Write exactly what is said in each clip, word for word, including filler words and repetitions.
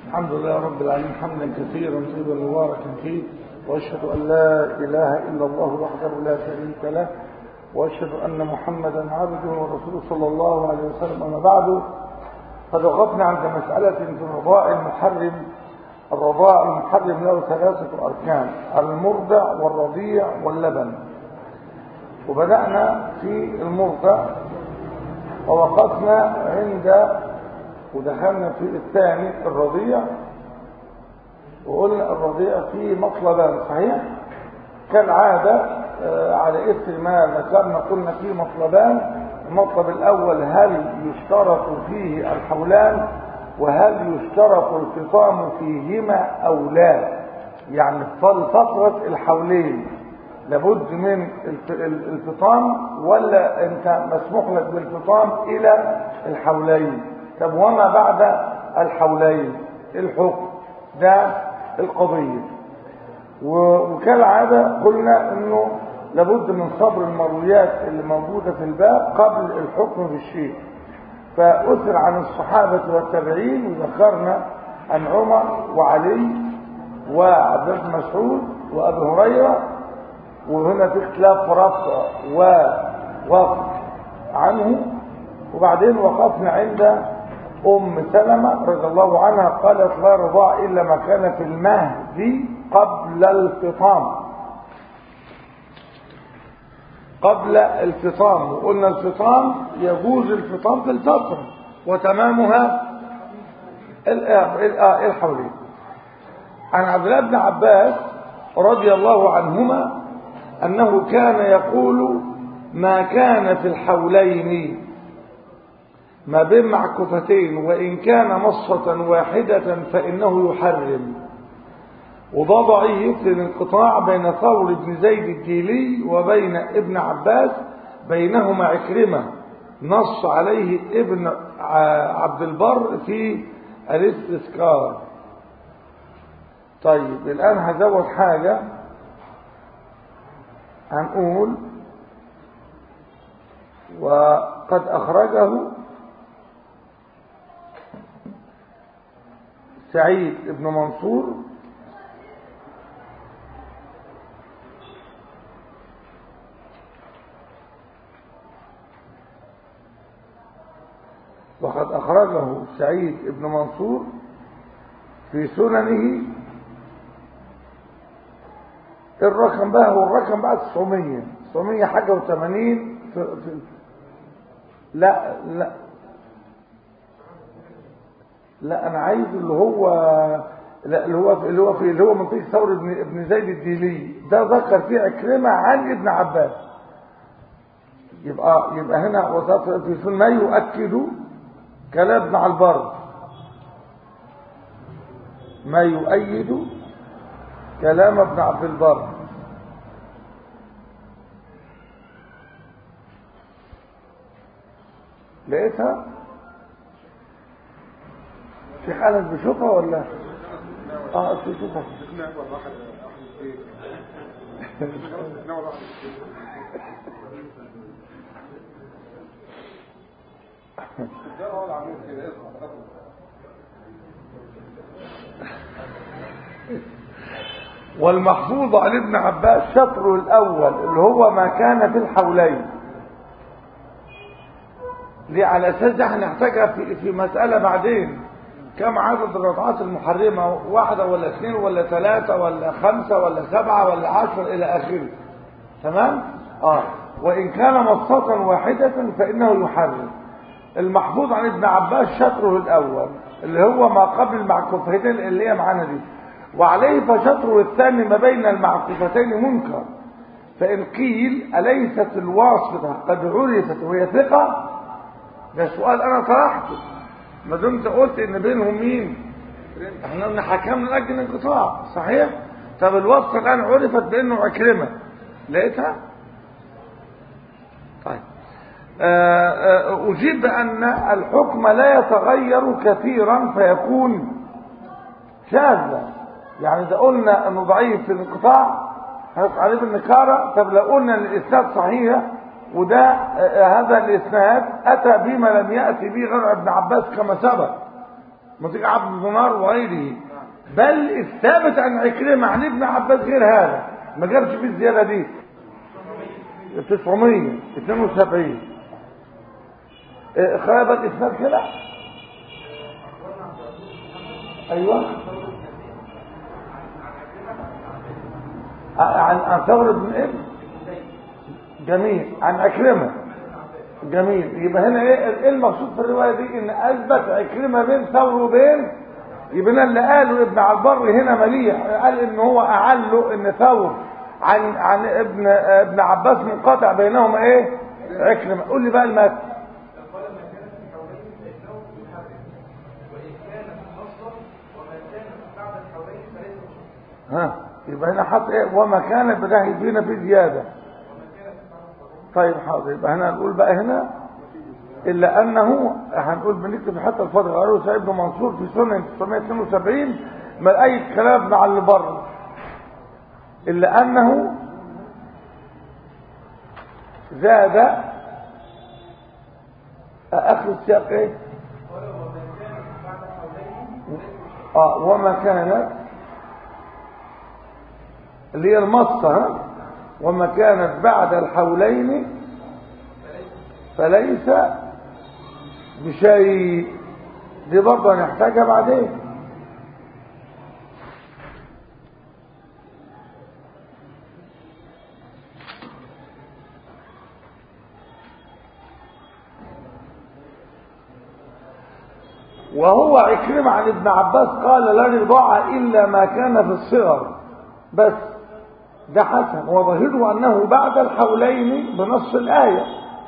الحمد لله رب العالمين حمدا كثيرا طيبا مباركا فيه، واشهد ان لا اله الا الله وحده لا شريك له، واشهد ان محمدا عبده ورسوله صلى الله عليه وسلم. اما بعد، قد وقفنا عند مساله في الرضاع المحرم. الرضاع المحرم له ثلاثه اركان: المرضع والرضيع واللبن. وبدانا في المرضع ووقفنا عند ودخلنا في الثاني الرضيع، وقلنا الرضيع فيه مطلبان صحيح كالعادة. على إثر ما ذكرنا قلنا فيه مطلبان. المطلب الأول: هل يشترط فيه الحولان؟ وهل يشترط الفطام فيهما أو لا؟ يعني فترة الحولين لابد من الفطام، ولا أنت مسموح لك بالفطام إلى الحولين؟ طب وما بعد الحولين الحكم ده القضية. وكالعادة قلنا انه لابد من صبر المرويات اللي موجودة في الباب قبل الحكم بالشيء. فأثر عن الصحابة والتابعين، وذكرنا عن عمر وعلي وعبد الله بن مسعود وابي هريرة، وهنا في اختلاف رفع ووقف عنه. وبعدين وقفنا عند أم سلمة رضي الله عنها قالت: لا رضاع إلا ما كان في المهد قبل الفطام. قبل الفطام، وقلنا الفطام يجوز الفطام في الفترة وتمامها الحولين. عن عبد الله بن عباس رضي الله عنهما أنه كان يقول: ما كان في الحولين ما بين معكوفتين وإن كان مصة واحدة فإنه يحرم. وده ضعيف للانقطاع بين ثور بن زيد الديلي وبين ابن عباس، بينهما عكرمة نص عليه ابن عبد البر في الاستذكار. طيب الآن هزود حاجة، هنقول: وقد أخرجه سعيد بن منصور وقد أخرجه سعيد بن منصور في سننه. الرقم بقى هو الرقم بقى تسعمية تسعمية حاجة وثمانين في في لا لا لا انا عايز اللي هو لا اللي هو اللي هو في اللي هو منطقه ثور ابن ابن زيد الديلي، ده ذكر فيه عكرمه عن ابن عباس. يبقى يبقى هنا وصف في ما يؤكد كلام ابن البر، ما يؤيد كلام ابن عبد البر. لقيتها في حالة بشوفها ولا اه في شوفها والمحفوظ عن ابن عباس شطره الاول اللي هو ما كان في الحولين. ليه؟ على اساس ده هنحتاجها في في مساله بعدين. كم عدد الرضعات المحرمه؟ واحده ولا اثنين ولا ثلاثه ولا خمسه ولا سبعه ولا عشر الى اخره. تمام؟ اه وان كان مصة واحده فانه يحرم. المحفوظ عن ابن عباس شطره الاول اللي هو ما قبل المعكوفتين اللي هي معانا دي، وعليه فشطره الثاني ما بين المعكوفتين منكر. فان قيل اليست الواسطه قد عرفت وهي ثقه؟ ده سؤال انا طرحته، ما دمت قلت ان بينهم مين؟ احنا قلنا حكمنا لاجل الانقطاع صحيح. طب الواسطه الان عرفت بانه عكرمه، لقيتها؟ طيب اجيب بان الحكم لا يتغير كثيرا فيكون شاذا. يعني اذا قلنا انه ضعيف في الانقطاع هيبقى عليه بالنكاره. طب لو قلنا ان الاسناد صحيح وده هذا الاسناد اتى بما لم ياتي به غير ابن عباس كما سبق، مطيع عبد دينار وغيره. بل الثابت عن عكرمة عن ابن عباس غير هذا، ما جابش فيه الزيادة دي. تسعمية اتنين وسبعين. خيب الإسناد كده. أيوة عن عن ثور بن ابن جميل عن عكرمة جميل. يبقى هنا ايه ايه المقصود في الروايه دي؟ ان اثبت عكرمة بين ثور وبين، يبقى اللي قاله ابن عبر هنا مليح، قال ان هو اعله ان ثور عن عن ابن ابن عباس منقطع بينهما ايه عكرمة. قول لي بقى المثل. ها يبقى هنا حط ايه وما كان بداهي فينا في زياده. طيب حاضر. يبقى هنا نقول بقى هنا الا انه هنقول بنكتب حتى الفاضل قالوا سعيد بن منصور في سنن تسعمية اتنين وسبعين ما اي كلام مع اللي بره، الا انه زاد اخر السياق ايه اه وما كانت اللي هي المصة، وما كانت بعد الحولين فليس بشيء. دي برضه هنحتاجها بعدين. وهو عكرمة عن ابن عباس قال لا رضاع إلا ما كان في الصغر بس، ده حسن. وظاهره أنه بعد الحولين بنص الآية،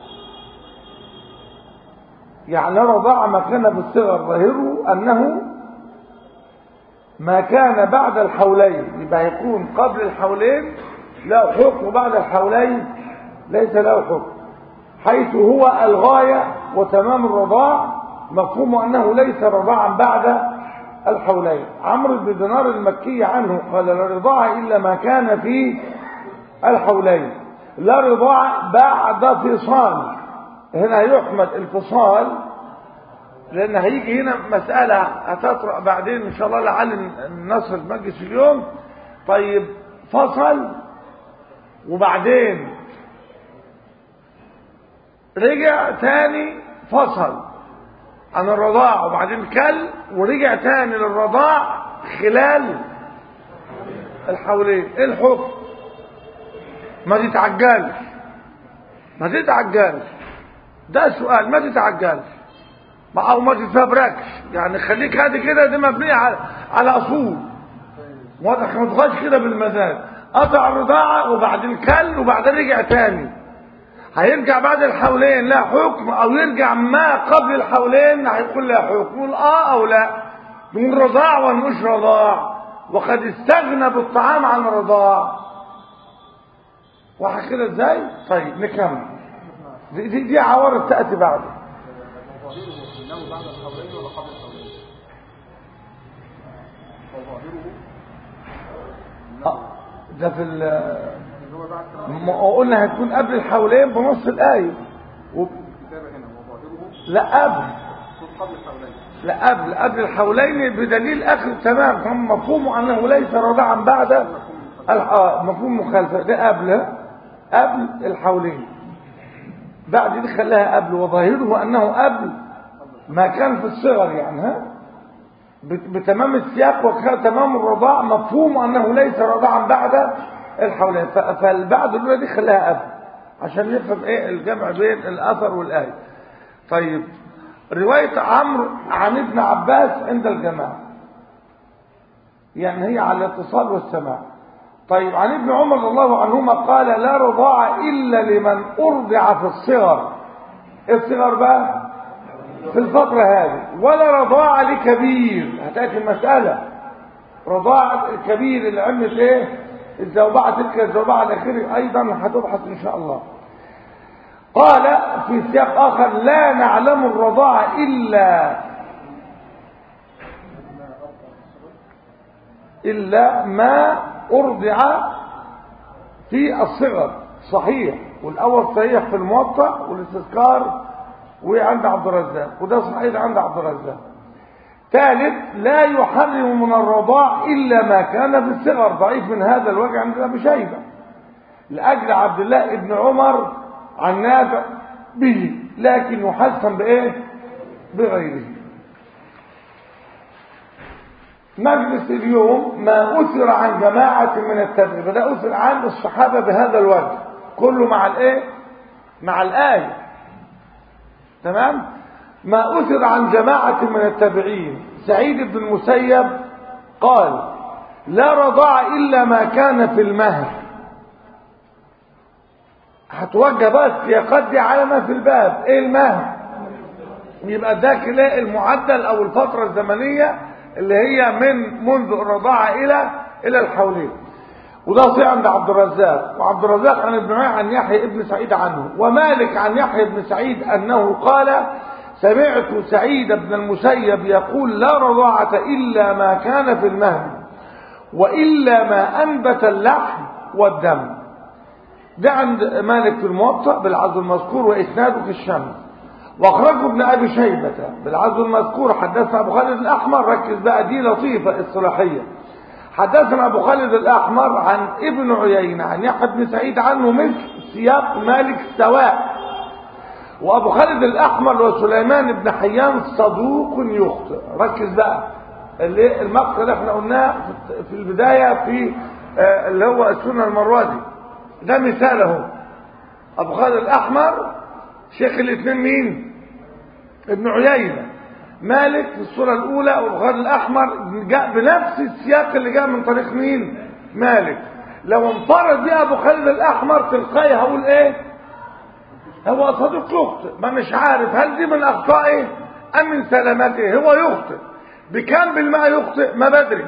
يعني رضاع ما كان في الصغر، ظاهره أنه ما كان بعد الحولين، يبقى يكون قبل الحولين له حكم وبعد الحولين ليس له حكم، حيث هو الغاية وتمام الرضاع، مفهوم أنه ليس رضاعا بعد الحولين. عمرو بن دينار المكي عنه قال لا رضاع إلا ما كان في الحولين، لا رضاع بعد فصال. هنا يحمد الفصال لأن هيجي هنا مسألة هتطرأ بعدين إن شاء الله لعل نصر المجلس اليوم. طيب فصل وبعدين رجع تاني فصل عن الرضاع وبعدين كل ورجع تاني للرضاع خلال الحولين، ايه الحكم؟ ما تتعجلش ما تتعجلش ده سؤال، ما تتعجلش او ما تتفبركش، يعني خليك هادي كده، دي مبنيه على على اصول واضح، ما تخش كده بالمزاج. قطع الرضاعه وبعدين كل وبعدين رجع تاني، هيرجع بعد الحولين لا حكم، او يرجع ما قبل الحولين هيقول لا حكم، يقول اه او لا، نقول رضاع ولا مش رضاع، وقد استغنى بالطعام عن الرضاع. واحد كده ازاي؟ طيب نكمل. دي دي, دي عوارض تاتي بعد. انه بعد الحولين ولا قبل الحولين؟ وظاهره اه ده في ما قلنا هتكون قبل الحولين بنص الآية و... لا قبل لا قبل قبل الحولين بدليل آخر تمام، هم مفهومه أنه ليس رضاعا بعد اه مفهوم مخالفة، ده قبل قبل الحولين، بعد دي خلاها قبل. وظاهره أنه قبل ما كان في الصغر، يعني ها بتمام السياق وتمام الرضاع، مفهوم أنه ليس رضاعا بعد الحولين، فالبعد الأولى دي خلاها قبل عشان نفهم ايه الجمع بين الأثر والآية. طيب رواية عمرو عن ابن عباس عند الجماعة يعني هي على الاتصال والسماع. طيب عن ابن عمر رضي الله عنهما قال لا رضاع إلا لمن أرضع في الصغر. الصغر بقى في الفترة هذه، ولا رضاع لكبير. هتأتي المسألة رضاع الكبير اللي عمت ايه الزوبعة، تلك الزوبعة الأخيرة أيضا هتبحث إن شاء الله. قال في سياق آخر لا نعلم الرضاعة إلا إلا ما أرضع في الصغر. صحيح، والأول صحيح في الموطأ والاستذكار وعند عبد الرزاق، وده صحيح عند عبد الرزاق. ثالث لا يحرم من الرضاع إلا ما كان في الصغر، ضعيف من هذا الوجه عند أبي شيبة لأجل عبد الله ابن عمر عن نافع به، لكن يحسن بإيه؟ بغيره. مجلس اليوم ما أثر عن جماعة من التابعين، فده أثر عن الصحابة بهذا الوجه كله مع الإيه؟ مع الآية. تمام؟ ما أثر عن جماعة من التابعين. سعيد بن المسيب قال لا رضاع إلا ما كان في المهد. هتوجه بقى السياقات دي على ما في الباب. ايه المهد؟ يبقى ده كده المعدل او الفترة الزمنية اللي هي من منذ الرضاعة الى الى الحولين. وده صحيح عند عبد الرزاق، وعبد الرزاق عن ابن عيينة عن يحيى ابن سعيد عنه، ومالك عن يحيى بن سعيد انه قال سمعت سعيد بن المسيب يقول لا رضاعة الا ما كان في المهد والا ما انبت اللحم والدم. ده عند مالك في الموطأ بالعزو المذكور وإسناده في الشمس. واخرجه ابن أبي شيبة بالعزو المذكور. حدثنا أبو خالد الأحمر، ركز بقى دي لطيفة الصلاحية. حدثنا أبو خالد الأحمر عن ابن عيينة عن يحيى بن سعيد عنه مثل سياق مالك سواء. وأبو خالد الأحمر وسليمان بن حيان صدوق يخطئ. ركز بقى اللي المقطع اللي احنا قلناه في البداية في اللي هو السنة المروزي، ده مثال اهو. ابو خالد الاحمر شيخ الاثنين مين؟ ابن عيينة. مالك في الصورة الاولى، وابو خالد الاحمر جاء بنفس السياق اللي جاء من طريق مين؟ مالك. لو انفرد بيه ابو خالد الاحمر تلقائي هقول ايه؟ هو صديق يخطئ. ما مش عارف هل دي من اخطائه ام من سلامته. هو يخطئ بكام بالمئة يخطئ؟ ما بدري،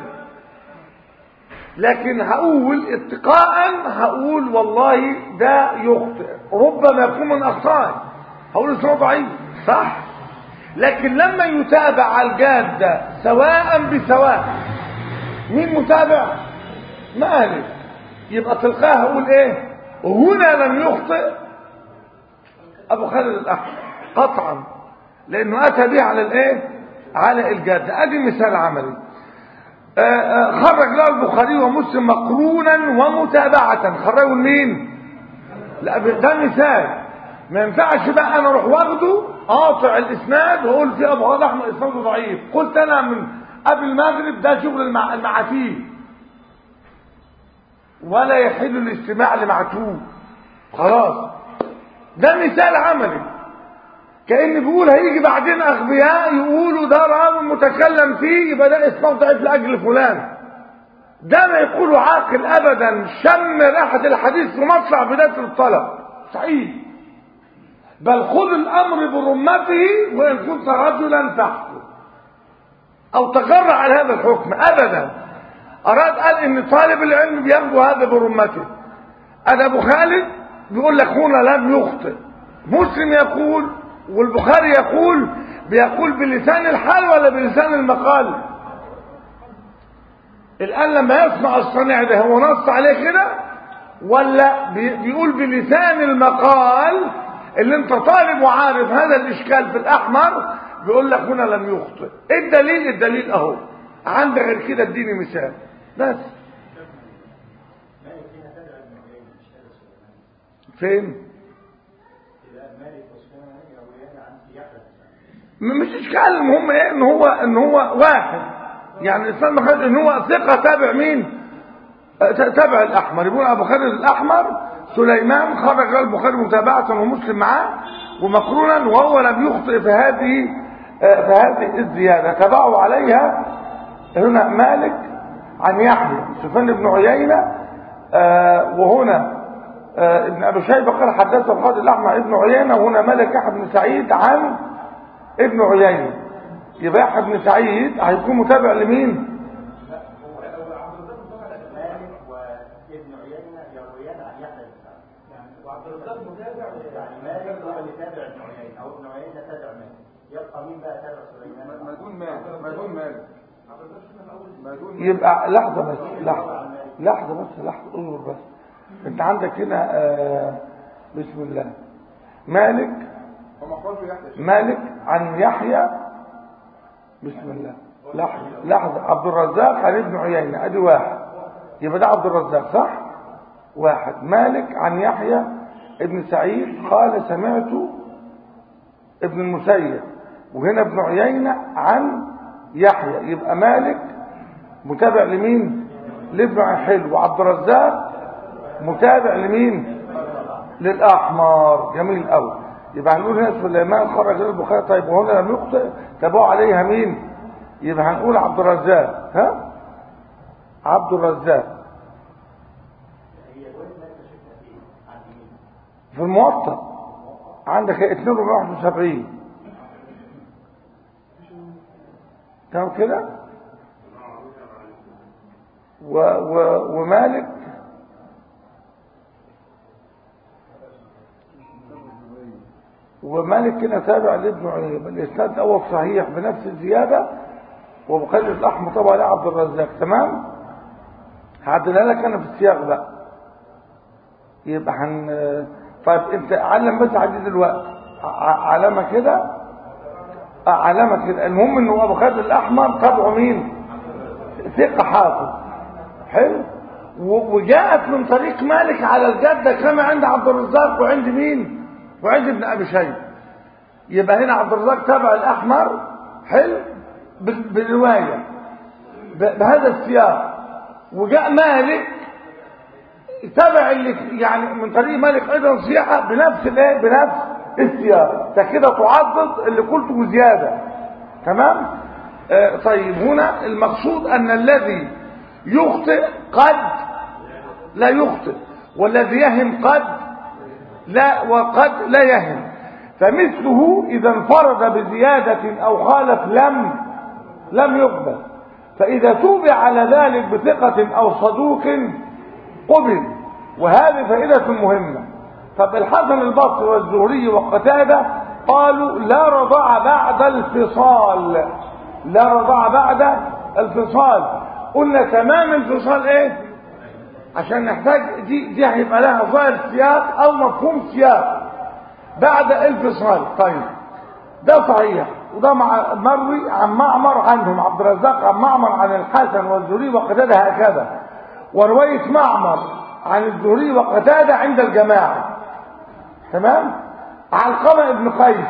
لكن هقول اتقاء هقول والله ده يخطئ، ربما يكون من اخطائه، هقول اسمه ضعيف صح. لكن لما يتابع على الجاده سواء بسواء، مين متابع؟ مالك، يبقى تلقاه هقول ايه؟ هنا لم يخطئ ابو خالد الاحمر قطعا، لانه اتى به على الايه؟ على الجاده. ادي مثال عملي. خرج له البخاري ومسلم مقرونا ومتابعة. خرجوا لمين؟ لا ده مثال. ما ينفعش بقى انا اروح واخده قاطع الاسناد واقول في ابو خالد احمد اسناده ضعيف. قلت انا من قبل المغرب ده شغل المع... المعاتيه، ولا يحل الاستماع لمعتوه. خلاص ده مثال عملي. كأن بيقول هيجي بعدين اغبياء يقولوا ده راوي متكلم فيه يبقى ده اسمه ضعيف لاجل فلان. ده ما يقوله عاقل ابدا. شم ريحه الحديث في مطلع بدايه الطلب صحيح، بل خذ الامر برمته وان كنت رجلا فاحكم، او تجرع على هذا الحكم. ابدا اراد قال ان طالب العلم بياخدوا هذا برمته. انا ابو خالد بيقول لك هنا لم يخطئ، مسلم يقول والبخاري يقول، بيقول بلسان الحال ولا بلسان المقال؟ الآن لما يسمع الصنيع ده هو نص عليه كده ولا بيقول بلسان المقال اللي انت طالب وعارف هذا الاشكال في الاحمر؟ بيقول لك هنا لم يخطئ. ايه الدليل؟ الدليل اهو عندك، غير كده اديني مثال بس. فين؟ مش اشكال. المهم ايه؟ ان هو ان هو واحد، يعني الانسان مخالف ان هو ثقه تابع مين؟ تابع الاحمر. يقول ابو خالد الاحمر سليمان خرج له البخاري متابعه ومسلم معاه ومقرونا وهو لم يخطئ في هذه في هذه الزياده. تبعوا عليها هنا مالك عن يحيى سفيان بن عيينه، وهنا ابن ابي شيبه قال حدثنا ابو خالد الاحمر ابن عيينه، وهنا مالك يحيى بن سعيد عن ابن عيينة. يبقى يحيى بن سعيد هيكون متابع لمين؟ وابن عيينة يرويان عن يحيى بن سعيد، يعني وعبد الرزاق متابع، يعني مالك هو اللي تابع ابن عيينة او ابن عيينة تابع مالك. يبقى مين بقى تابع سليمان؟ مدون مالك مدون مالك يبقى لحظة بس لحظة لحظة بس لحظة انظر بس. انت عندك هنا آه بسم الله مالك مالك عن يحيى بسم الله لحظة لحظة عبد الرزاق عن ابن عيينة ادي واحد، يبقى ده عبد الرزاق صح؟ واحد. مالك عن يحيى ابن سعيد قال سمعت ابن المسيب، وهنا ابن عيينة عن يحيى، يبقى مالك متابع لمين؟ لابن عحل. وعبد الرزاق متابع لمين؟ للأحمر. جميل قوي. يبقى هنقول هنا سليمان خرج له البخاري. طيب وهنا لم يخطئ تابعوا عليها مين؟ يبقى هنقول عبد الرزاق. ها عبد الرزاق في الموطأ عندك اتنين وواحد وسبعين تمام كده. و و ومالك ومالك كده تابع لابن عيينة. الاسناد الاول صحيح بنفس الزياده، وبخلي الاحمر طبعا على عبد الرزاق. تمام. هعدلها لك انا في السياق بقى. يبقى هن طيب انت علم بس عدي دلوقتي علامه كده علامه كده. المهم انه ابو خالد الاحمر تابعه مين؟ ثقه حافظ. حلو. وجاءت من طريق مالك على الجده كما عند عبد الرزاق وعند مين؟ وعند ابن ابي شيبه. يبقى هنا عبد الرزاق تابع الاحمر. حلو. بالروايه بهذا السياق. وجاء مالك تابع اللي يعني من طريق مالك ايضا صيحه بنفس الايه؟ بنفس السياق. ده كده تعضد اللي قلته زياده. تمام. آه طيب هنا المقصود ان الذي يخطئ قد لا يخطئ، والذي يهم قد لا وقد لا يهم. فمثله اذا انفرد بزياده او خالف لم لم يقبل، فاذا توبع على ذلك بثقه او صدوق قبل. وهذه فائده مهمه. طب الحسن البصري والزهري وقتاده قالوا لا رضاع بعد الفصال. لا رضاع بعد الفصال. قلنا تمام الفصال ايه؟ عشان نحتاج دي دي هيبقى لها ظاهر سياق او مفهوم سياق بعد الفصال. طيب ده صحيح. وده مع مروي عن معمر عنهم عبد الرزاق عن معمر عن الحسن والزهري وقتاده هكذا. وروايه معمر عن الزهري وقتاده عند الجماعه. تمام. علقمة ابن قيس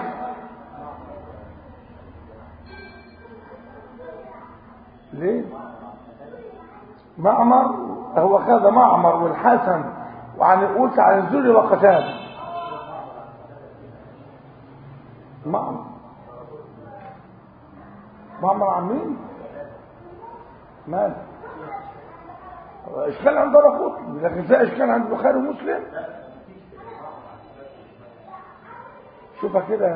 ليه؟ معمر هو كذا معمر والحسن وعن قلت عن الزهري وقتاده. معمر معمر عن مين؟ مال اشكال عند رفض، لكن زي اشكال عند البخاري ومسلم. شوفها كده،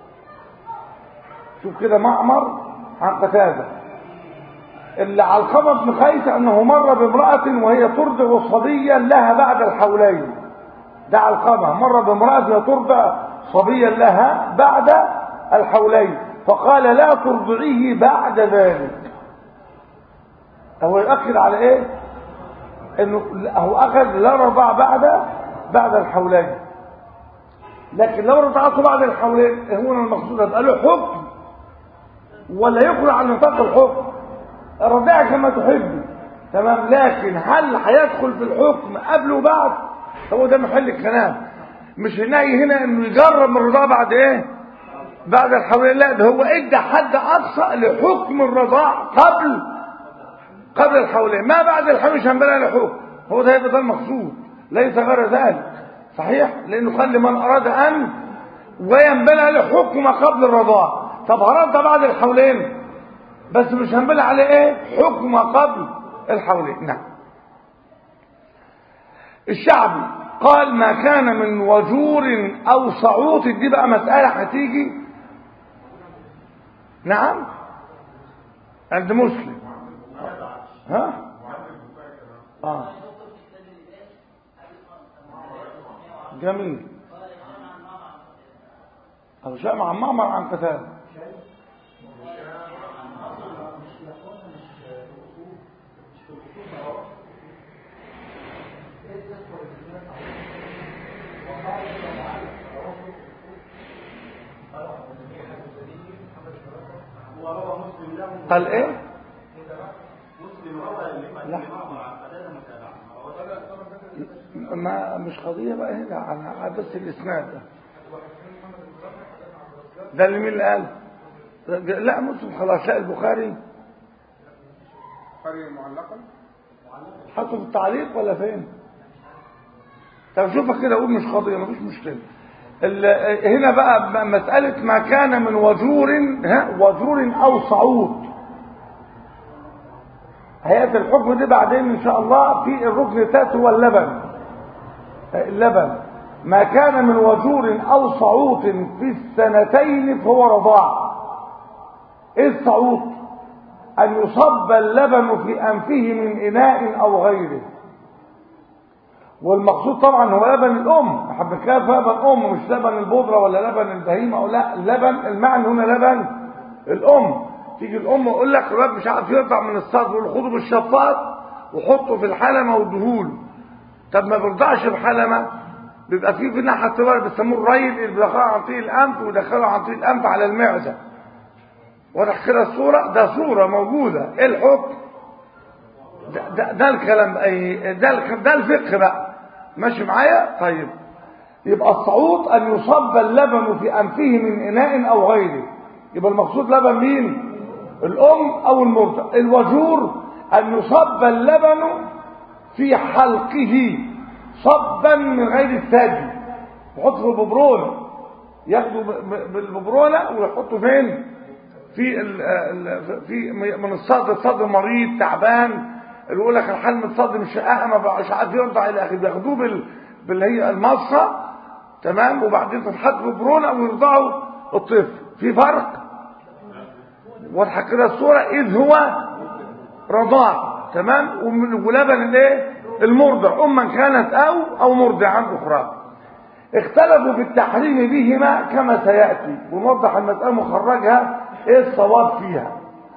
شوف كده معمر عن قتاده. اللي علقمة بن قيس انه مر بامرأة وهي ترضع صبيا لها بعد الحولين. ده علقمة مر بامرأة وهي ترضع صبيا لها بعد الحولين، فقال لا ترضعيه بعد ذلك. هو يؤكد على ايه؟ انه هو اخذ لا رضع بعد بعد الحولين. لكن لو رضعته بعد الحولين هنا المقصود هيبقى له حكم ولا يخرج عن نطاق الحكم؟ رضعها كما تحب. تمام. لكن هل هيدخل في الحكم قبل وبعد؟ هو ده محل الكلام. مش هناي هنا انه يجرب من الرضاعه بعد ايه؟ بعد الحولين. لا، ده هو ادى حد اقصى لحكم الرضاع قبل قبل الحولين. ما بعد الحولين مش هنبقى له حكم. هو ده يبقى ده المقصود، ليس غير ذلك. صحيح. لانه قال لمن اراد ان وينبنى له حكم قبل الرضاع. طب هرضى بعد الحولين بس مش هنبنى عليه ايه؟ حكم قبل الحولين. نعم. الشعبي قال ما كان من وجور او صعوط. دي بقى مسألة هتيجي. نعم عند مسلم. ها اه جميل. ابو شامع عن معمر عن قتاده. وروى مسلم له قال ايه؟ لا ما مش قضية بقى هنا، انا بس الاسناد ده ده اللي مين اللي قال؟ لا مسلم خلاص. لا البخاري البخاري معلقا حطه في التعليق ولا فين؟ طب شوفك كده اقول مش قضية مفيش مشكلة. هنا بقى مسألة ما كان من وجور ها وجور او صعود، هيئة الحكم دي بعدين ان شاء الله. في الركن الثالث هو اللبن. اللبن ما كان من وجور او صعود في السنتين فهو رضاع. ايه الصعود؟ ان يصب اللبن في انفه من اناء او غيره، والمقصود طبعا هو لبن الام. احنا بنتكلم في لبن ام مش لبن البودره ولا لبن البهيمه او لا، لبن المعنى هنا لبن الام. تيجي الام يقول لك الواد مش عارف يرضع من الصدر، يقول خده بالشفاط وحطه في الحلمه واديهوله. طب ما بيرضعش بحلمه، بيبقى فيه في ناحيه الطبار بيسموه الريل اللي بيدخله عن طريق الانف ويدخله عن طريق الانف على المعده. واضح كده الصوره؟ ده صوره موجوده. ايه الحكم؟ ده, ده, ده الكلام اي ده ده الفقه بقى. ماشي معايا؟ طيب يبقى الصعود ان يصب اللبن في انفه من اناء او غيره. يبقى المقصود لبن مين؟ الام او المرضع. الوجور ان يصب اللبن في حلقه صبا من غير الثدي، يحط في الببرونه، ياخدوا بالببرونه ويحطوا فين؟ في ال في من الصدر. الصدر مريض تعبان اللي يقول لك الحلم الصدر مش ما مش عارف يرضع الى اخره، بياخدوه بال باللي هي المصه تمام، وبعدين تتحط ببرونه ويرضعوا الطفل. في فرق؟ واضحه كده الصوره؟ اذ هو رضاع تمام. ولبن الايه؟ المرضع اما كانت او او مرضعا اخرى. اختلفوا في التحريم بهما كما سياتي، ونوضح المساله مخرجها ايه الصواب فيها.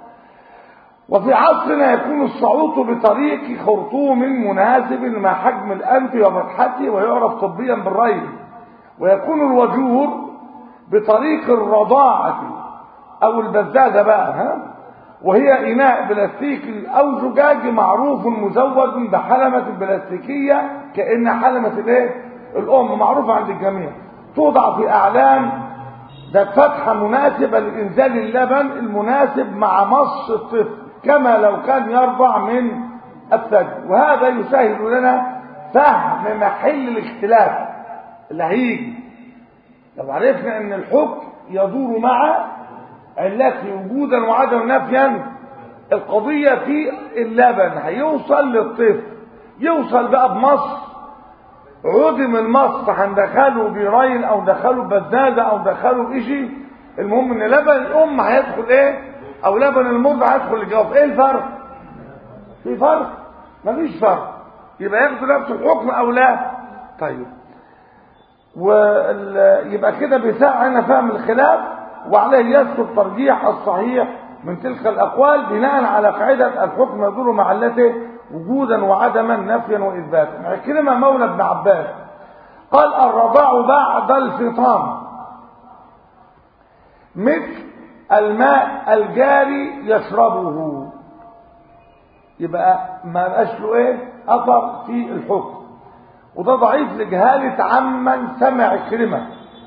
وفي عصرنا يكون الصعود بطريق خرطوم مناسب مع حجم الانف وفتحته ويعرف طبيا بالريل، ويكون الوجور بطريق الرضاعه او البزازه بقى ها، وهي اناء بلاستيكي او زجاج معروف مزود بحلمه بلاستيكيه كأن حلمه الايه؟ الام، معروفه عند الجميع. توضع في اعلام ذات فتحه مناسبه لانزال اللبن المناسب مع مص الطفل كما لو كان يرضع من الثدي. وهذا يسهل لنا فهم محل الاختلاف اللي هيجي. لو عرفنا ان الحكم يدور مع علته وجودا وعدم نفيا، القضية في اللبن هيوصل للطفل، يوصل بقى بمص، عدم المص هندخله بريل او دخله بزازة او دخله بإشي، المهم ان لبن الام هيدخل ايه او لبن المرضع هيدخل الجوف. ايه الفرق؟ في فرق؟ مفيش فرق. يبقى ياخدوا نفس الحكم او لا؟ طيب ويبقى كده بيساعدنا فهم الخلاف، وعليه يسقط ترجيح الصحيح من تلك الاقوال بناء على قاعده الحكم يدور مع علته وجودا وعدما نفيا واثباتا. عكرمه مولى ابن عباس قال الرضاع بعد الفطام مثل الماء الجاري يشربه. يبقى ما بقاش له ايه اثر في الحكم، وده ضعيف لجهاله عمن سمع كلمه،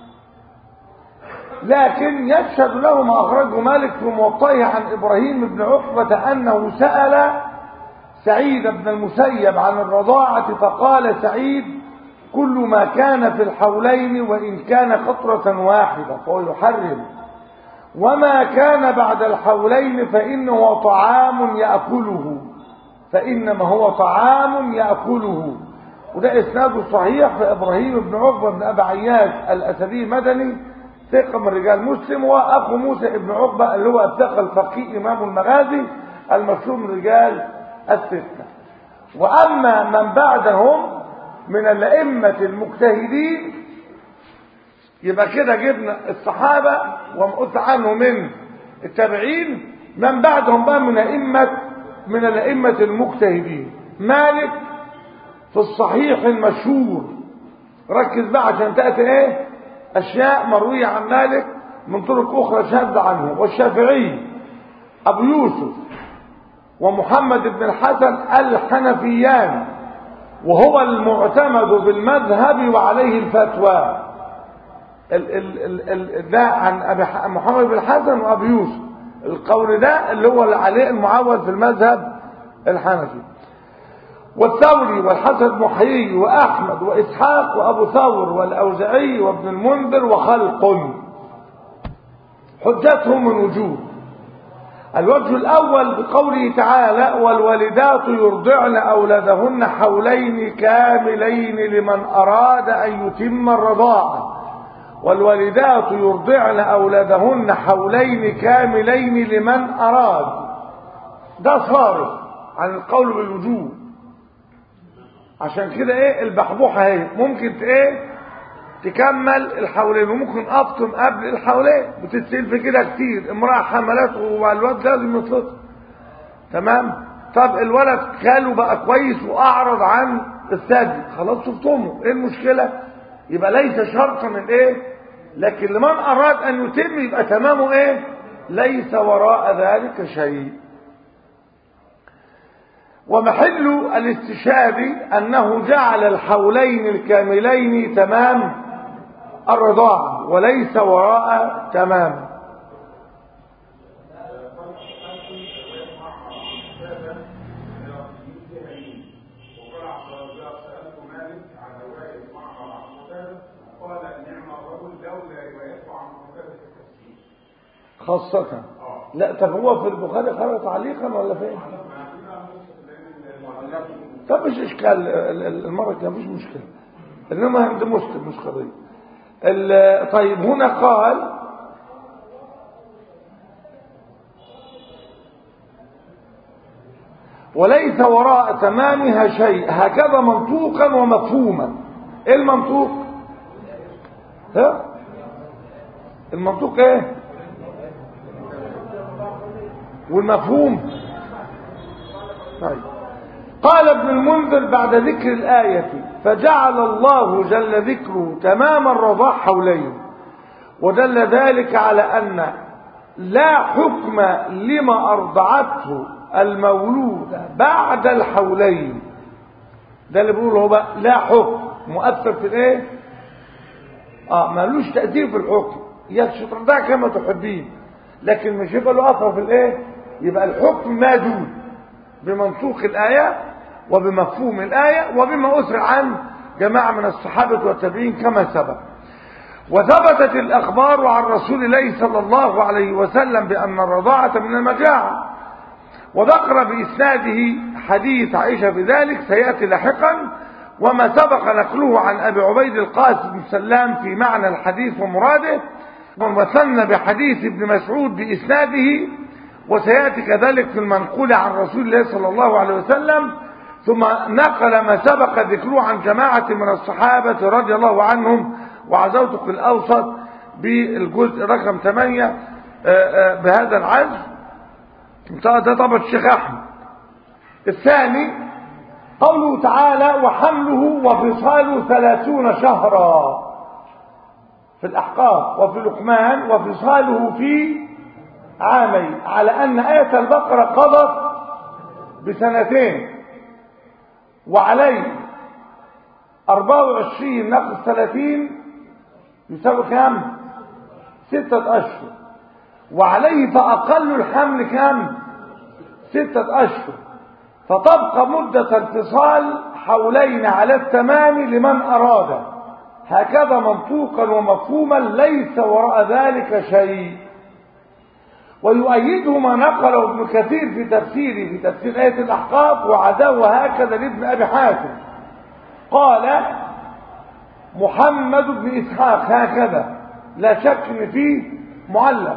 لكن يشهد له ما اخرجه مالك في موطئه عن ابراهيم بن عقبه انه سال سعيد بن المسيب عن الرضاعه فقال سعيد كل ما كان في الحولين وان كان قطره واحده فهو يحرم، وما كان بعد الحولين فانه طعام ياكله فانما هو طعام ياكله. وده اسناده صحيح في ابراهيم بن عقبه بن ابي عياش الاسدي مدني ثقه من رجال مسلم، واخو موسى بن عقبه اللي هو الثقه الفقيه امام المغازي المشهور من رجال الستة. وأما من بعدهم من الأئمة المجتهدين يبقى كده جبنا الصحابة وقلت عنه من التابعين. من بعدهم بقى من أئمة من الأئمة المجتهدين مالك في الصحيح المشهور، ركز بقى عشان تأتي ايه أشياء مروية عن مالك من طرق أخرى شاذة عنه، والشافعي أبو يوسف ومحمد بن الحسن الحنفيان، وهو المعتمد بالمذهب وعليه الفتوى. ال ال ال ده عن أبي محمد بن الحسن وأبو يوسف، القول ده اللي هو اللي عليه المعول في المذهب الحنفي. والثوري والحسن المحيي وأحمد وإسحاق وأبو ثور والأوزعي وابن المنذر وخلق. حجتهم من وجوه. الوجه الأول بقوله تعالى: والوالدات يرضعن أولادهن حولين كاملين لمن أراد أن يتم الرضاعة. والوالدات يرضعن أولادهن حولين كاملين لمن أراد. ده صارف عن القول بالوجوب. عشان كده ايه البحبوحة اهي ممكن ايه تكمل الحولين، وممكن أفطم قبل الحولين. بتتسيل في كده كتير، امرأة حملت والواد لازم يطلق. تمام. طب الولد خاله بقى كويس وأعرض عن الثدي، خلاص تفطمه، ايه المشكلة؟ يبقى ليس شرطا من ايه، لكن لمن أراد أن يتم يبقى تمامه ايه، ليس وراء ذلك شيء. ومحل الاستشهاد أنه جعل الحولين الكاملين تمام الرضاعة وليس وراء تمام. خاصة لا. طب هو في البخاري خرج تعليقا ولا فين؟ طب مش اشكال، المرة كان مش مشكلة، انما عند مسلم مش قضية. طيب هنا قال: وليس وراء تمامها شيء، هكذا منطوقا ومفهوما. ايه المنطوق؟ ها المنطوق ايه؟ والمفهوم. طيب قال ابن المنذر بعد ذكر الآية: فجعل الله جل ذكره تمام الرضاع حولين، ودل ذلك على أن لا حكم لما أرضعته المولود بعد الحولين. ده اللي بيقوله هو بقى لا حكم مؤثر في الايه، اه مالوش تأثير في الحكم، يكشف ترضع كما تحبين، لكن مش يبقى له أثر في الايه. يبقى الحكم ما دون بمنطوق الآية وبمفهوم الآية وبما أسر عن جماعة من الصحابة والتابعين كما سبق. وثبتت الأخبار عن رسول الله صلى الله عليه وسلم بأن الرضاعة من المجاعة، وذكر بإسناده حديث عائشة بذلك سيأتي لاحقا، وما سبق نقله عن أبي عبيد القاسم بن سلام في معنى الحديث ومراده، ومثلنا بحديث ابن مسعود بإسناده، وسيأتي كذلك في المنقول عن رسول الله صلى الله عليه وسلم. ثم نقل ما سبق ذكره عن جماعة من الصحابة رضي الله عنهم، وعزوت في الأوسط بالجزء رقم ثمانية بهذا العزم. ده طبعا الشيخ أحمد. الثاني قوله تعالى: وحمله وفصاله ثلاثون شهرا في الأحقاف، وفي لقمان وفصاله في عامين، على أن آية البقرة قضت بسنتين، وعليه أربعة وعشرين ناقص ثلاثين يساوي كام؟ ستة أشهر. وعليه فأقل الحمل كام؟ ستة أشهر. فتبقى مدة الفصال حولين على التمام لمن أراد، هكذا منطوقا ومفهوما، ليس وراء ذلك شيء. ويؤيده ما نقله ابن كثير في تفسيره في تفسير آية الأحقاف، وعداه هكذا لابن أبي حاتم. قال محمد بن إسحاق هكذا، لا شك ان فيه معلق.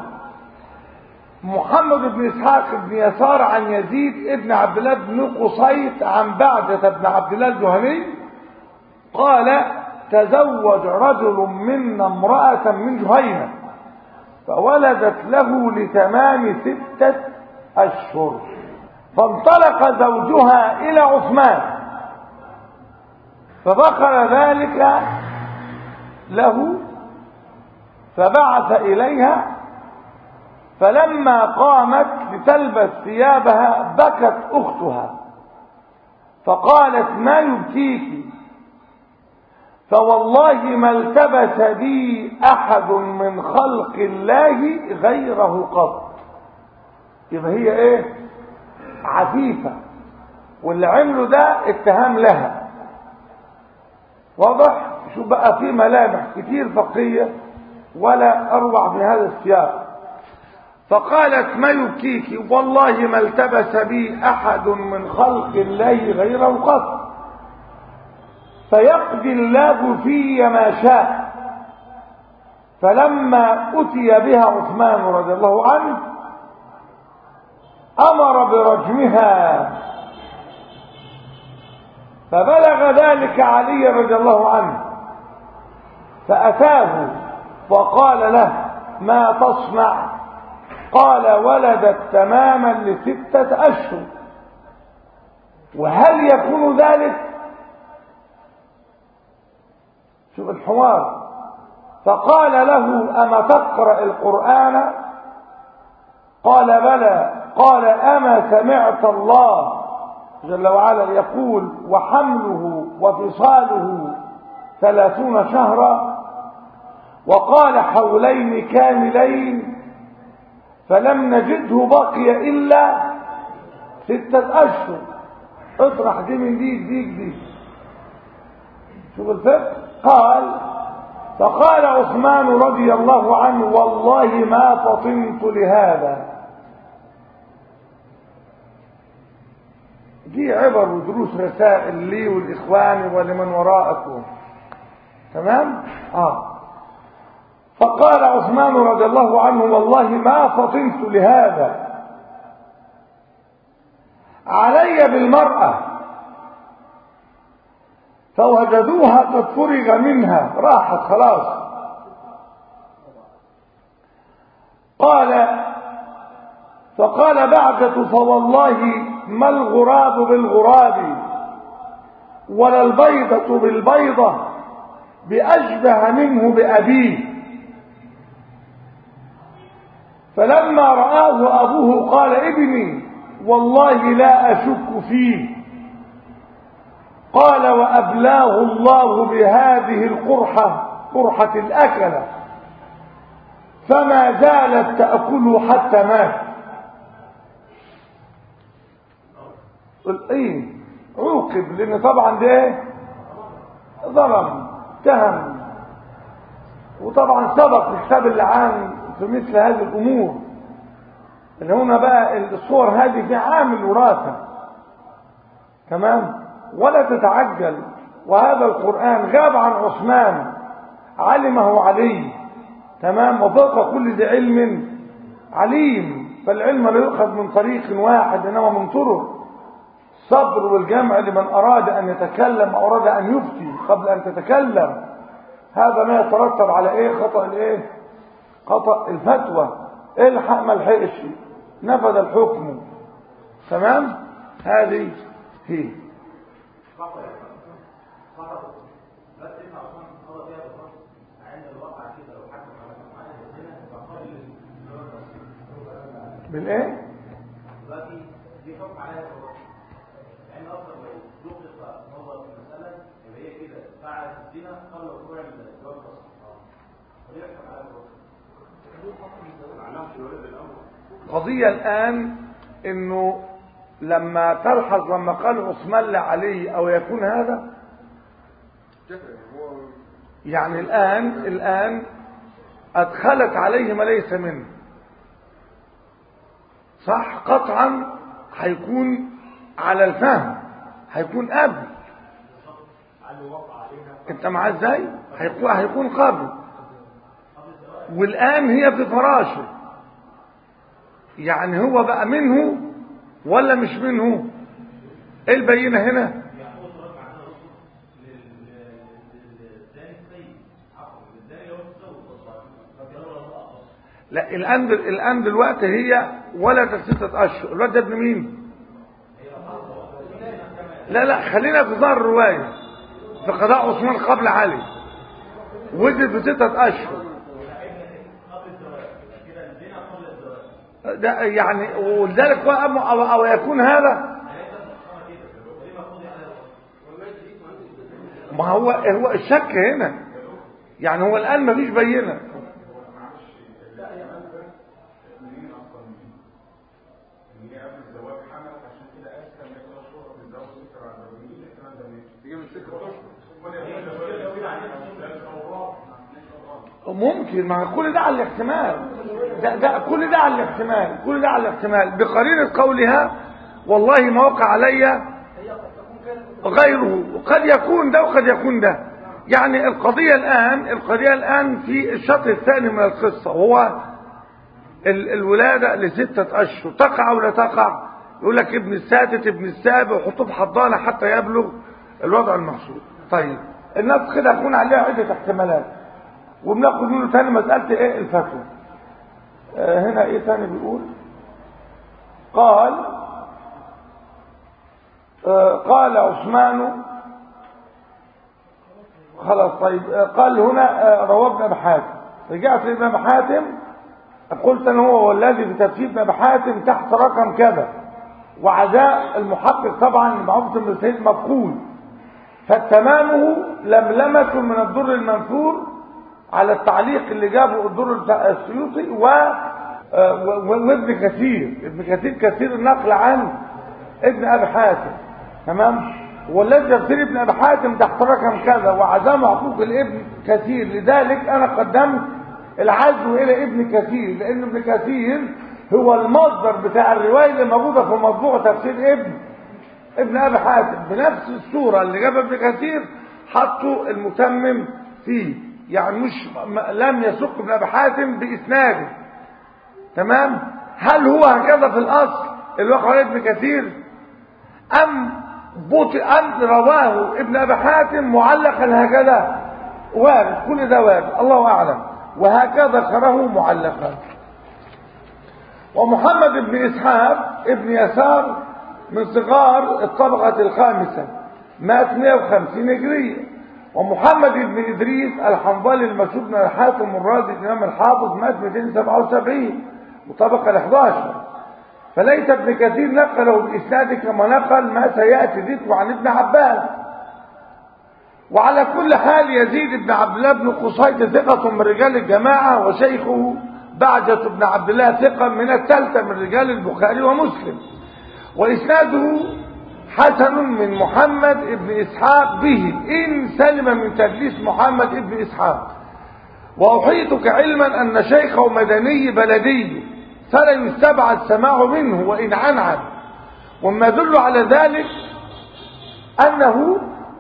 محمد بن إسحاق بن يسار عن يزيد ابن عبد الله بن قصيط عن بعدة بن عبد الله الجهني قال: تزوج رجل منا امرأة من جهينة فولدت له لتمام ستة أشهر، فانطلق زوجها إلى عثمان فذكر ذلك له، فبعث إليها فلما قامت لتلبس ثيابها بكت أختها فقالت ما يبكيك؟ فوالله ما التبس بي أحد من خلق الله غيره قط. يبقى هي ايه؟ عفيفة، واللي عمله ده اتهام لها. واضح؟ شو بقى في ملامح كتير فقهية ولا أروع في هذا السياق. فقالت ما يبكيك؟ والله ما التبس بي أحد من خلق الله غيره قط، فيقضي الله في ما شاء. فلما أتي بها عثمان رضي الله عنه أمر برجمها، فبلغ ذلك علي رضي الله عنه فأتاه وقال له ما تصنع؟ قال ولدت تماما لستة أشهر، وهل يكون ذلك؟ شوف الحوار. فقال له أما تقرأ القرآن؟ قال بلى. قال أما سمعت الله جل وعلا يقول وحمله وفصاله ثلاثون شهرا، وقال حولين كاملين، فلم نجده بقي إلا ستة أشهر. اطرح دي من دي دي دي. شوف الفقه. قال فقال عثمان رضي الله عنه والله ما فطنت لهذا. دي عبر ودروس رسائل لي والإخوان ولمن وراءكم. تمام؟ آه. فقال عثمان رضي الله عنه والله ما فطنت لهذا. علي بالمرأة فوجدوها قد فرغ منها، راحت خلاص. قال فقال بعدة فوالله ما الغراب بالغراب ولا البيضة بالبيضة بأشبه منه بأبيه. فلما رآه أبوه قال ابني والله لا أشك فيه. قال وأبلاه الله بهذه القرحة، قرحة الأكلة، فما زالت تأكله حتى مات. ايه عوقب لأن طبعا ده ظلم اتهم، وطبعا سبق في كتاب اللعان في مثل هذه الأمور. اللي هنا بقى الصور هذه في عامل وراثة. تمام؟ ولا تتعجل. وهذا القرآن غاب عن عثمان، علمه علي. تمام؟ وفوق كل ذي علم عليم. فالعلم لا يؤخذ من طريق واحد إنما من طرق. الصبر والجمع لمن أراد أن يتكلم أو أراد أن يفتي قبل أن تتكلم. هذا ما يترتب على إيه؟ خطأ الإيه؟ خطأ الفتوى. الحق ما لحقش نفذ الحكم. تمام؟ هذه هي. بالايه؟ دلوقتي دي حكم عليها الوقت، لان اصلا لو دقق نظر في المساله يبقى هي كده فعلت الزنا قبل وقوع الزواج اصلا، ويحكم عليها الوقت. قضية الآن إنه لما تلحظ لما قال عثمان لعلي أو يكون هذا يعني الآن الآن أدخلت عليه ما ليس منه. صح؟ قطعا هيكون على الفهم، هيكون قبل. انت معاه ازاي؟ هيكون هيكون قبل، والآن هي في فراشه. يعني هو بقى منه ولا مش منه؟ ايه البينة هنا؟ لا الآن الآن دلوقتي هي ولدت ستة أشهر. الولد ده ابن مين؟ لا لا خلينا في ظاهر الرواية في قضاء عثمان قبل علي. ولدت بستة أشهر. ده يعني ولذلك هو أو, أو, أو يكون هذا ما هو هو الشك هنا يعني هو الآن ما فيش بينة. ممكن ما كل ده على الاحتمال ده, ده كل ده على الاحتمال كل ده على الاحتمال بقرينة قولها والله ما وقع علي غيره. قد يكون ده وقد يكون ده. يعني القضية الآن القضية الآن في الشطر الثاني من القصة وهو ال الولادة لستة أشهر تقع أو لا تقع. يقول لك ابن السادس ابن السابع وحطوه في حضانة حتى يبلغ الوضع المحسوب. طيب الناس كده يكون عليها عدة احتمالات وبناخد منه ثاني مسألة ايه الفتوى. آه هنا ايه ثاني بيقول قال آه قال عثمان خلاص. طيب آه قال هنا آه رواه ابن ابي حاتم. رجعت لابن ابي حاتم قلت ان هو والذي في تفسير ابن ابي حاتم تحت رقم كذا وعزاء المحقق طبعا معروف بن سعيد مفقود فالتمامه لملمة من الدر المنثور على التعليق اللي جابه الدر السيوطي و وابن كثير ابن كثير كثير النقل عن ابن ابي حاتم تمام. والذي تفسير ابن ابي حاتم تحت رقم كذا وعزاء محقوق الابن كثير. لذلك انا قدمت العزو الى ابن كثير لان ابن كثير هو المصدر بتاع الروايه اللي موجوده في مطبوع تفسير ابن ابن ابي حاتم بنفس الصوره اللي جابها ابن كثير حطوا المتمم فيه. يعني مش لم يسق ابن ابي حاتم باسناده تمام. هل هو هكذا في الاصل اللي وقع عليه ابن كثير ام بطئ ام رواه ابن ابي حاتم معلقا هكذا؟ وارد كل ده وارد الله اعلم. وهكذا ذكره معلقا. ومحمد بن اسحاق ابن يسار من صغار الطبقة الخامسة مات مئة وخمسين هجرية. ومحمد بن إدريس الحنظلي المشهور بن الحاتم الرازي الإمام الحافظ مات مئتين وسبعة وسبعين وطبقة الإحداشر. فليس ابن كثير نقله بإسناد كما نقل ما سيأتي ذكره عن ابن عباس. وعلى كل حال يزيد بن عبد الله بن قصيد ثقة من رجال الجماعة وشيخه بعجة بن عبد الله ثقة من الثالثة من رجال البخاري ومسلم. وإسناده حسن من محمد بن إسحاق به إن سلم من تدليس محمد بن إسحاق. وأحيطك علما أن شيخه مدني بلدي فلا يستبعد سماعه منه وإن عنعن. وما يدل على ذلك أنه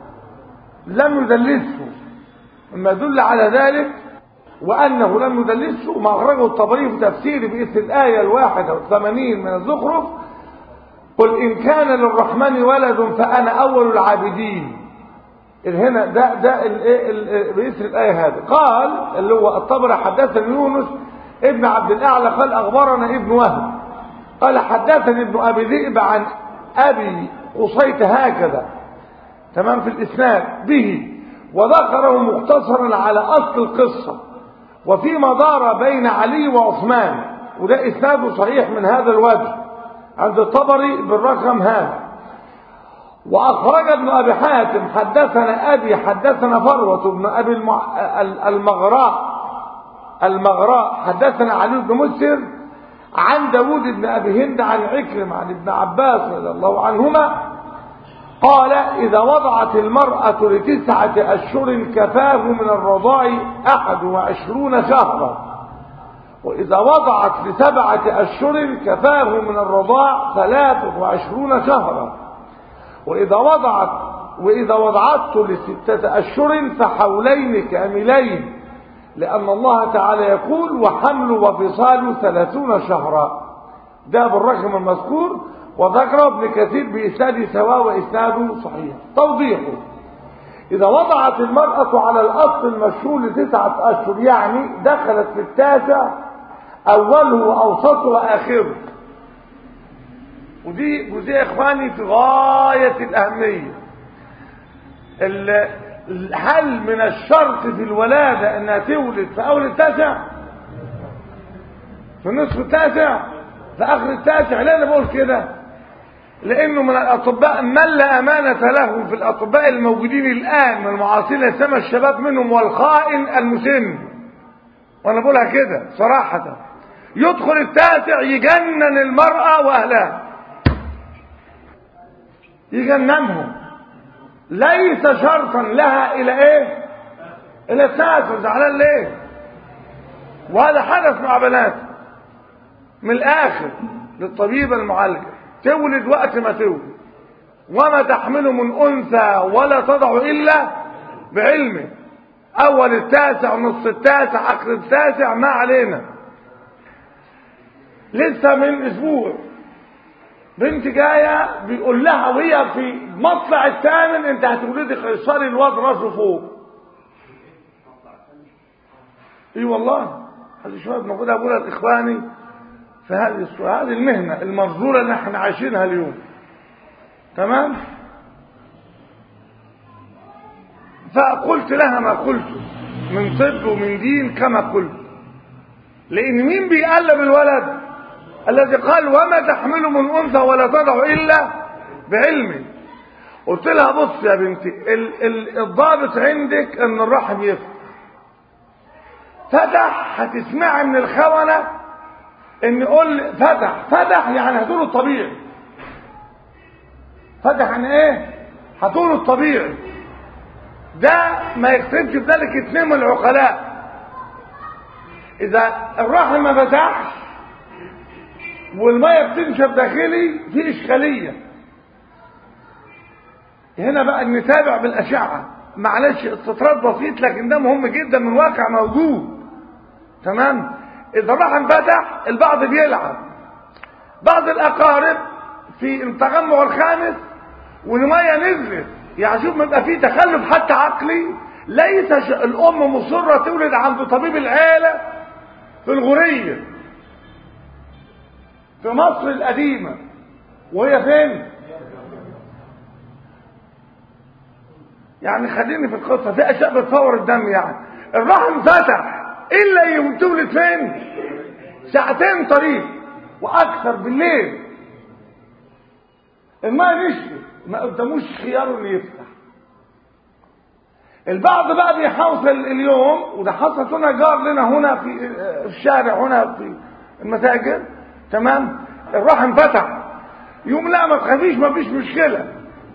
لم يدلسه. وما يدل على ذلك وأنه لم يدلسه ما أخرجه الطبري في تفسيره باسم الآية الواحدة والثمانين من الزخرف قل إن كان للرحمن ولد فأنا أول العابدين. هنا ده ده باسم الآية هذا. قال اللي هو الطبري حدثني يونس ابن عبد الأعلى قال أخبرنا ابن وهب قال حدثني ابن أبي ذئب عن أبي قصيت هكذا تمام في الإسناد به. وذكره مختصرا على أصل القصة وفيما دار بين علي وعثمان وده إسناده صحيح من هذا الوجه عند الطبري بالرقم هذا. وأخرج ابن أبي حاتم حدثنا أبي حدثنا فروة بن أبي المغراء المغراء حدثنا علي بن مسر عن داود بن أبي هند عن عكرم عن ابن عباس رضي الله عنهما قال إذا وضعت المرأة لتسعة أشهر كفاه من الرضاع أحد وعشرون شهرا. وإذا وضعت لسبعة أشهر كفاه من الرضاع ثلاث وعشرون شهرا. وإذا وضعت وإذا وضعته لستة أشهر فحولين كاملين لأن الله تعالى يقول وحمل وفصال ثلاثون شهرا. ده بالرقم المذكور وذكر ابن كثير بإسناد سواء وإسناده صحيح. توضيحه إذا وضعت المرأة على الأصل المشهور لتسعة أشهر يعني دخلت في التاسع أوله وأوسطه وآخره. ودي جزئية إخواني في غاية الأهمية. هل من الشرط في الولادة أنها تولد في أول التاسع في نصف التاسع في اخر التاسع. ليه انا بقول كده؟ لانه من الاطباء من لا امانه له في الاطباء الموجودين الان من المعاصرين سما الشباب منهم والخائن المسن، وانا بقولها كده صراحه، يدخل التاسع يجنن المراه واهلها، يجننهم، ليس شرطا لها الى ايه؟ الى التاسع. زعلان ليه؟ وهذا حدث مع بنات من الاخر للطبيبه المعالجه، تولد وقت ما تولد، وما تحمل من انثى ولا تضع الا بعلمه. اول التاسع، نص التاسع، اخر التاسع، ما علينا. لسه من اسبوع بنت جايه بيقول لها وهي في مطلع الثامن انت هتولدي قيصري، الواد راسه فوق. اي والله هذه شويه موجوده بقولها لاخواني في هذه الصورة، هذه المهنة المرذولة اللي احنا عايشينها اليوم. تمام؟ فقلت لها ما قلت من طب ومن دين كما قلت، لأن مين بيقلب الولد؟ الذي قال وما تحمل من أنثى ولا تضع إلا بعلمه. قلت لها بص يا بنتي، ال ال الضابط عندك ان الرحم يفتح. فتح هتسمعي من الخونة ان يقول فتح فتح يعني هتقول الطبيعي. فتح يعني ايه؟ هتقول الطبيعي. ده ما يختلفش في ذلك اثنين من العقلاء. اذا الرحم ما فتحش والميه بتنشف داخلي في اشكاليه. هنا بقى نتابع بالاشعه، معلش استطراد بسيط لكن ده مهم جدا من واقع موجود. تمام؟ اذا الرحم فتح البعض بيلعب، بعض الاقارب في التجمع الخامس والميه نزلت، يعني شوف بيبقى في تخلف حتى عقلي. ليس الام مصره تولد عند طبيب العيله في الغوريه في مصر القديمه، وهي فين؟ يعني خليني في القصه، في اشياء بتفور الدم. يعني الرحم فتح الا يوم تولد فين؟ ساعتين طريق واكثر بالليل، الماء نشفت، ما قداموش خيار انه يفتح. البعض بقى بيحاول اليوم، وده حصلت هنا جار لنا هنا في الشارع هنا في المساجد. تمام؟ الرحم فتح، يوم لا ما تخافيش ما فيش مشكله،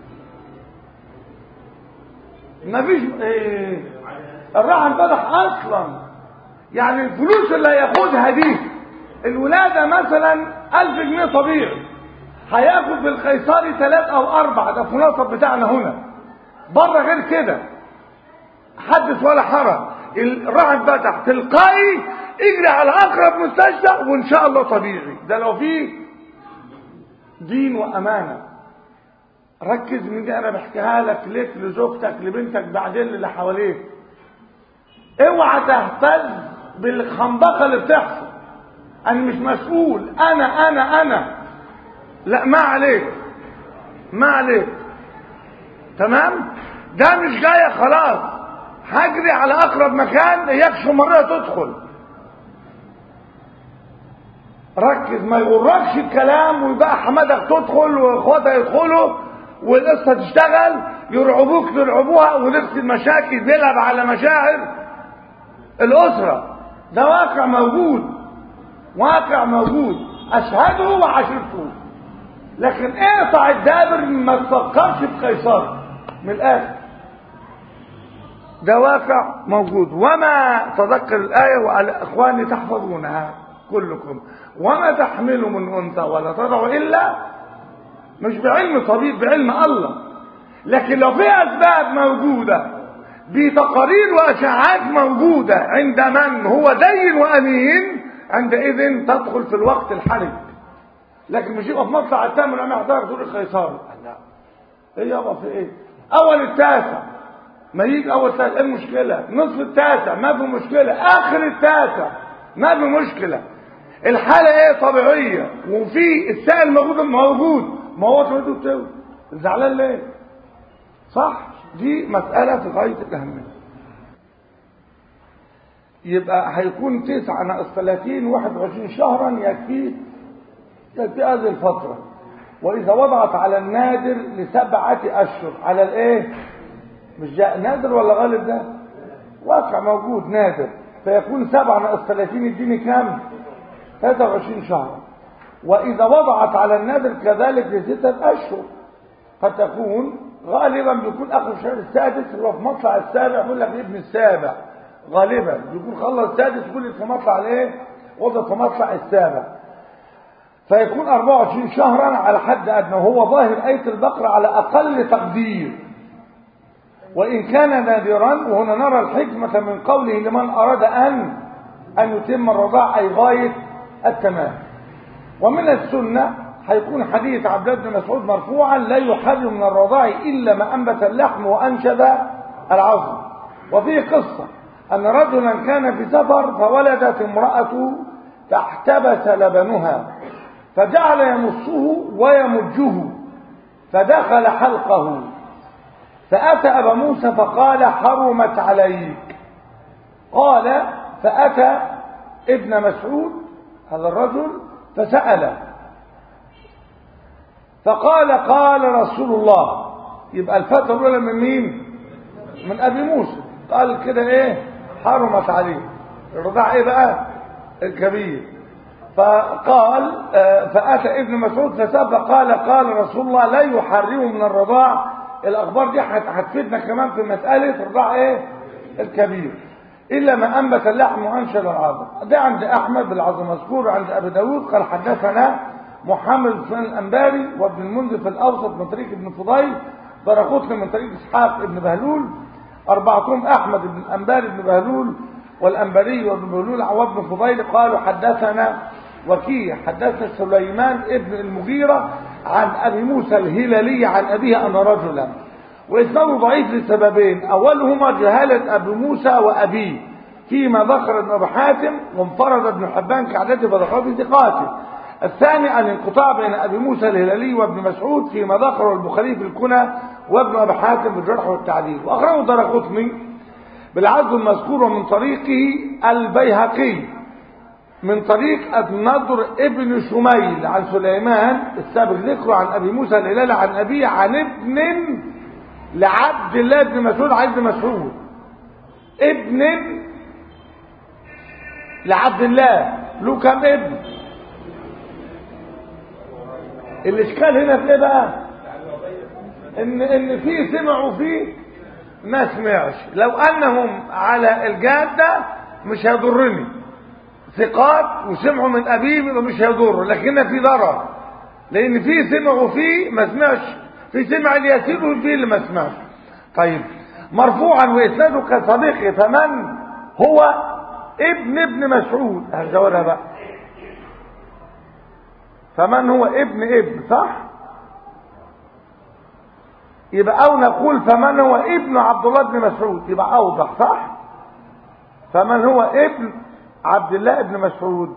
ما فيش ايه، الرحم فتح اصلا. يعني الفلوس اللي هياخدها دي الولاده مثلا ألف جنيه طبيعي، هياخد بالقيصري ثلاث او اربع، ده في النصب بتاعنا هنا. بره غير كده حدث ولا حرج. الرحم فتح تلقائي، اجري على اقرب مستشفى وان شاء الله طبيعي. ده لو في دين وامانه. ركز من دي، انا بحكيها لك ليك لزوجتك لبنتك بعدين اللي حواليك. اوعى تهتز بالخنبقه اللي بتحصل. انا مش مسؤول، انا انا انا لا، ما عليك ما عليك. تمام؟ ده مش جايه خلاص هجري على اقرب مكان يكشف مرة تدخل. ركز، ما يغركش الكلام ويبقى حمادك تدخل واخواتها يدخلوا والقصه تشتغل، يرعبوك ترعبوها ونفس المشاكل بيلعب على مشاعر الاسره. ده واقع موجود، واقع موجود، اشهده وعاشرته. لكن اقطع الدابر، ما تفكرش في قيصر من الاخر. ده واقع موجود. وما تذكر الايه وعلى اخواني تحفظونها كلكم، وما تحمل من انثى ولا تضع الا، مش بعلم طبيب، بعلم الله. لكن لو في اسباب موجوده بتقارير واشعاعات موجوده عند من هو دين وامين، عندئذ تدخل في الوقت الحرج. لكن مش يبقى في مطلع الثامن انا محتاج تقول القيصري. لا، ايه يابا في ايه؟ اول التاسع ما يجي اول تاسع، ايه المشكله؟ نصف التاسع ما في مشكله، اخر التاسع ما في مشكله. الحاله ايه؟ طبيعيه، وفي السائل موجود موجود، ما هو تريد تقول زعلان ليه؟ صح؟ دي مساله في غايه الاهميه. يبقى هيكون تسعة ناقص ثلاثين واحد وعشرين شهرا يكفيه في هذه الفترة. وإذا وضعت على النادر لسبعة أشهر على الإيه؟ مش جاء نادر ولا غالب ده؟ واقع موجود نادر، فيكون سبعة ناقص ثلاثين يديني كام؟ ثلاثة وعشرين شهر. وإذا وضعت على النادر كذلك لستة أشهر، قد تكون غالبا بيكون آخر الشهر السادس اللي هو في مطلع السابع، يقول لك ابن السابع غالبا بيكون خلص السادس يقول في مطلع الايه؟ وضع في مطلع السابع، فيكون أربعة وعشرين شهرا على حد أدنى، وهو ظاهر آية البقرة على أقل تقدير. وإن كان نادرا، وهنا نرى الحكمة من قوله لمن أراد أن أن يتم الرضاع أي غاية التمام. ومن السنة هيكون حديث عبد الله بن مسعود مرفوعا: لا يحرم من الرضاع إلا ما أنبت اللحم وأنشد العظم. وفيه قصة أن رجلا كان في سفر فولدت امرأة فاحتبس لبنها، فجعل يمصه ويمجه، فدخل حلقه، فأتى أبا موسى فقال: حرمت عليك. قال: فأتى ابن مسعود هذا الرجل فسأله، فقال: قال رسول الله. يبقى الفترة الأولى من مين؟ من أبي موسى. قال كده إيه؟ حرمت عليه الرضاع. إيه بقى؟ الكبير. فقال فأتى ابن مسعود فسأل فقال: قال رسول الله لا يحرم من الرضاع. الأخبار دي هتفيدنا كمان في مسألة رضاع إيه؟ الكبير، إلا ما أنبت اللحم وأنشد العظم. ده عند أحمد بالعظم مذكور، عند أبي داود قال حدثنا محمد بن الأنباري وابن المنذر في الأوسط من طريق ابن فضيل، درقطني من طريق إسحاق ابن بهلول، أربعتهم أحمد بن الأنباري بن بهلول والأنباري وابن بهلول وابن فضيل قالوا حدثنا وكيع حدثنا سليمان ابن المغيرة عن أبي موسى الهلالي عن أبيه أن رجلا، وإسناده ضعيف لسببين: أولهما جهالة أبي موسى وأبيه فيما ذكر ابن أبي حاتم، وانفرد ابن حبان كعادته فذكر في ثقاته. الثاني الانقطاع بين أبي موسى الهلالي وابن مسعود فيما ذكره البخاري في الكنى وابن أبي حاتم بالجرح والتعديل. وأخرجه درقطني بالعزو المذكور من طريقه البيهقي من طريق النضر ابن شميل عن سليمان السابق ذكره عن أبي موسى الهلالي عن أبيه عن ابن لعبد الله بن مسعود عن ابن مسعود، ابن لعبد الله له كم ابن؟ الاشكال هنا في ايه بقى؟ ان ان في سمعوا فيه ما سمعش. لو انهم على الجاده مش هيضرني، ثقات وسمعوا من ابيه مش هيضر، لكن في ضرر لان في سمعوا فيه ما سمعش، في سمع اليسير وفي اللي ما سمعش. طيب مرفوعا واسناده كصديقه، فمن هو ابن ابن مسعود؟ هنجاوبها بقى. فمن هو ابن ابن؟ صح؟ يبقى او نقول فمن هو ابن عبد الله بن مسعود، يبقى اوضح. صح؟ فمن هو ابن عبد الله بن مسعود،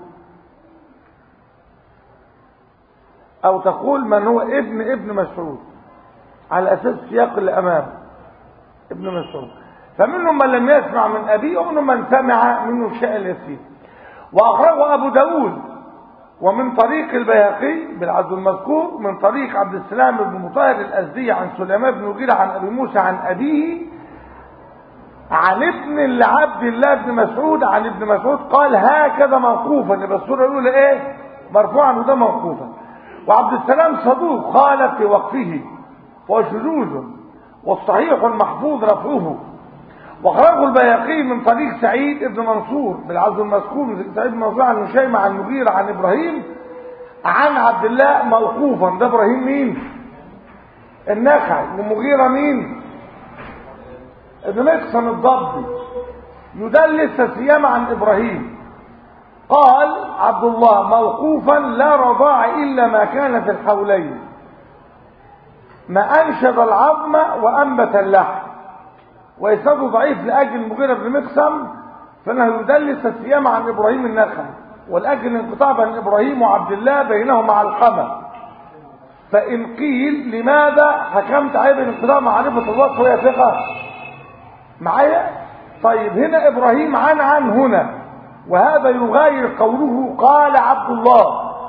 او تقول من هو ابن ابن مسعود على اساس سياق اللي امامه ابن مسعود. فمنهم من لم يسمع من ابيه ومنهم من سمع منه الشيء اليسير. واخرجه ابو داود ومن طريق البيهقي بالعزو المذكور من طريق عبد السلام بن مطهر الازدي عن سليمان بن مغيرة عن ابي موسى عن ابيه عن ابن لعبد الله بن مسعود عن ابن مسعود قال هكذا موقوفا. يبقى الصوره الاولى ايه؟ مرفوعا وده موقوفا. وعبد السلام صدوق قال في وقفه وشذوذ، والصحيح المحفوظ رفعه. واخرجه البيهقي من طريق سعيد بن منصور بالعزو المذكور من سعيد بن منصور عن هشيم عن المغيرة عن ابراهيم عن عبد الله موقوفا. ده ابراهيم مين؟ النخعي. ومغيرة مين؟ ابن مقسم الضبي يدلس سيما عن ابراهيم. قال عبد الله موقوفا لا رضاع الا ما كان في الحولين، ما انشد العظم وانبت اللحم. ويسنده ضعيف لاجل المغيرة بن مقسم فانه يدلس السيام عن ابراهيم النخعي، والاجل الانقطاع بين ابراهيم وعبد الله بينهما علقمه. فان قيل لماذا حكمت عليه بالانقطاع معرفه الوصف وهي ثقه معايا؟ طيب هنا ابراهيم عن عن هنا، وهذا يغاير قوله قال عبد الله،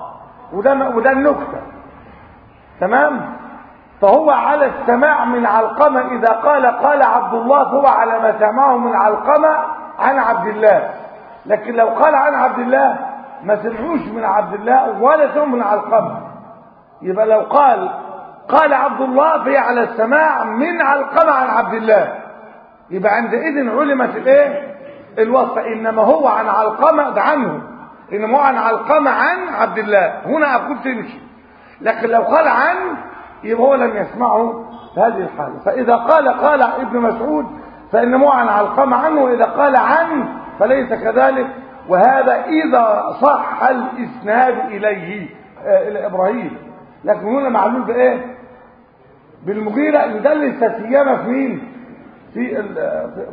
وده وده النكته. تمام. فهو على السماع من علقمة، إذا قال قال عبد الله فهو على ما سمعه من علقمة عن عبد الله. لكن لو قال عن عبد الله ما سمعوش من عبد الله ولا سمعوا من علقمة. يبقى لو قال قال عبد الله فهي على السماع من علقمة عن عبد الله، يبقى عندئذ علمت الايه الوصف. انما هو عن علقمة ده عنه، انما هو عن علقمة عن عبد الله، هنا اقول تمشي. لكن لو قال عن يبقى هو لم يسمعه في هذه الحالة. فإذا قال قال ابن مسعود فإنه عن علقمة عنه، وإذا قال عن فليس كذلك. وهذا إذا صح الإسناد إليه آه إلى إبراهيم. لكن هنا معلول بإيه؟ بالمغيرة يدلس سيما في مين؟ في ال في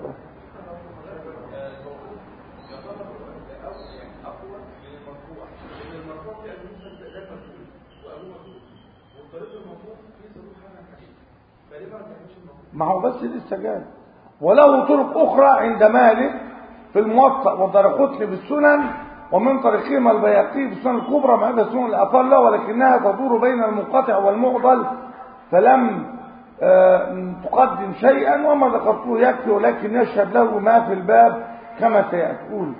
ما هو بس لسه جاي. وله طرق أخرى عند مالك في الموطأ والدارقطني بالسنن، ومن طريقهما البيهقي في السنن الكبرى مع هذا السنن الأطلة، ولكنها تدور بين المنقطع والمعضل، فلم آه تقدم شيئا، وما ذكرته يكفي، ولكن يشهد له ما في الباب كما سيقول.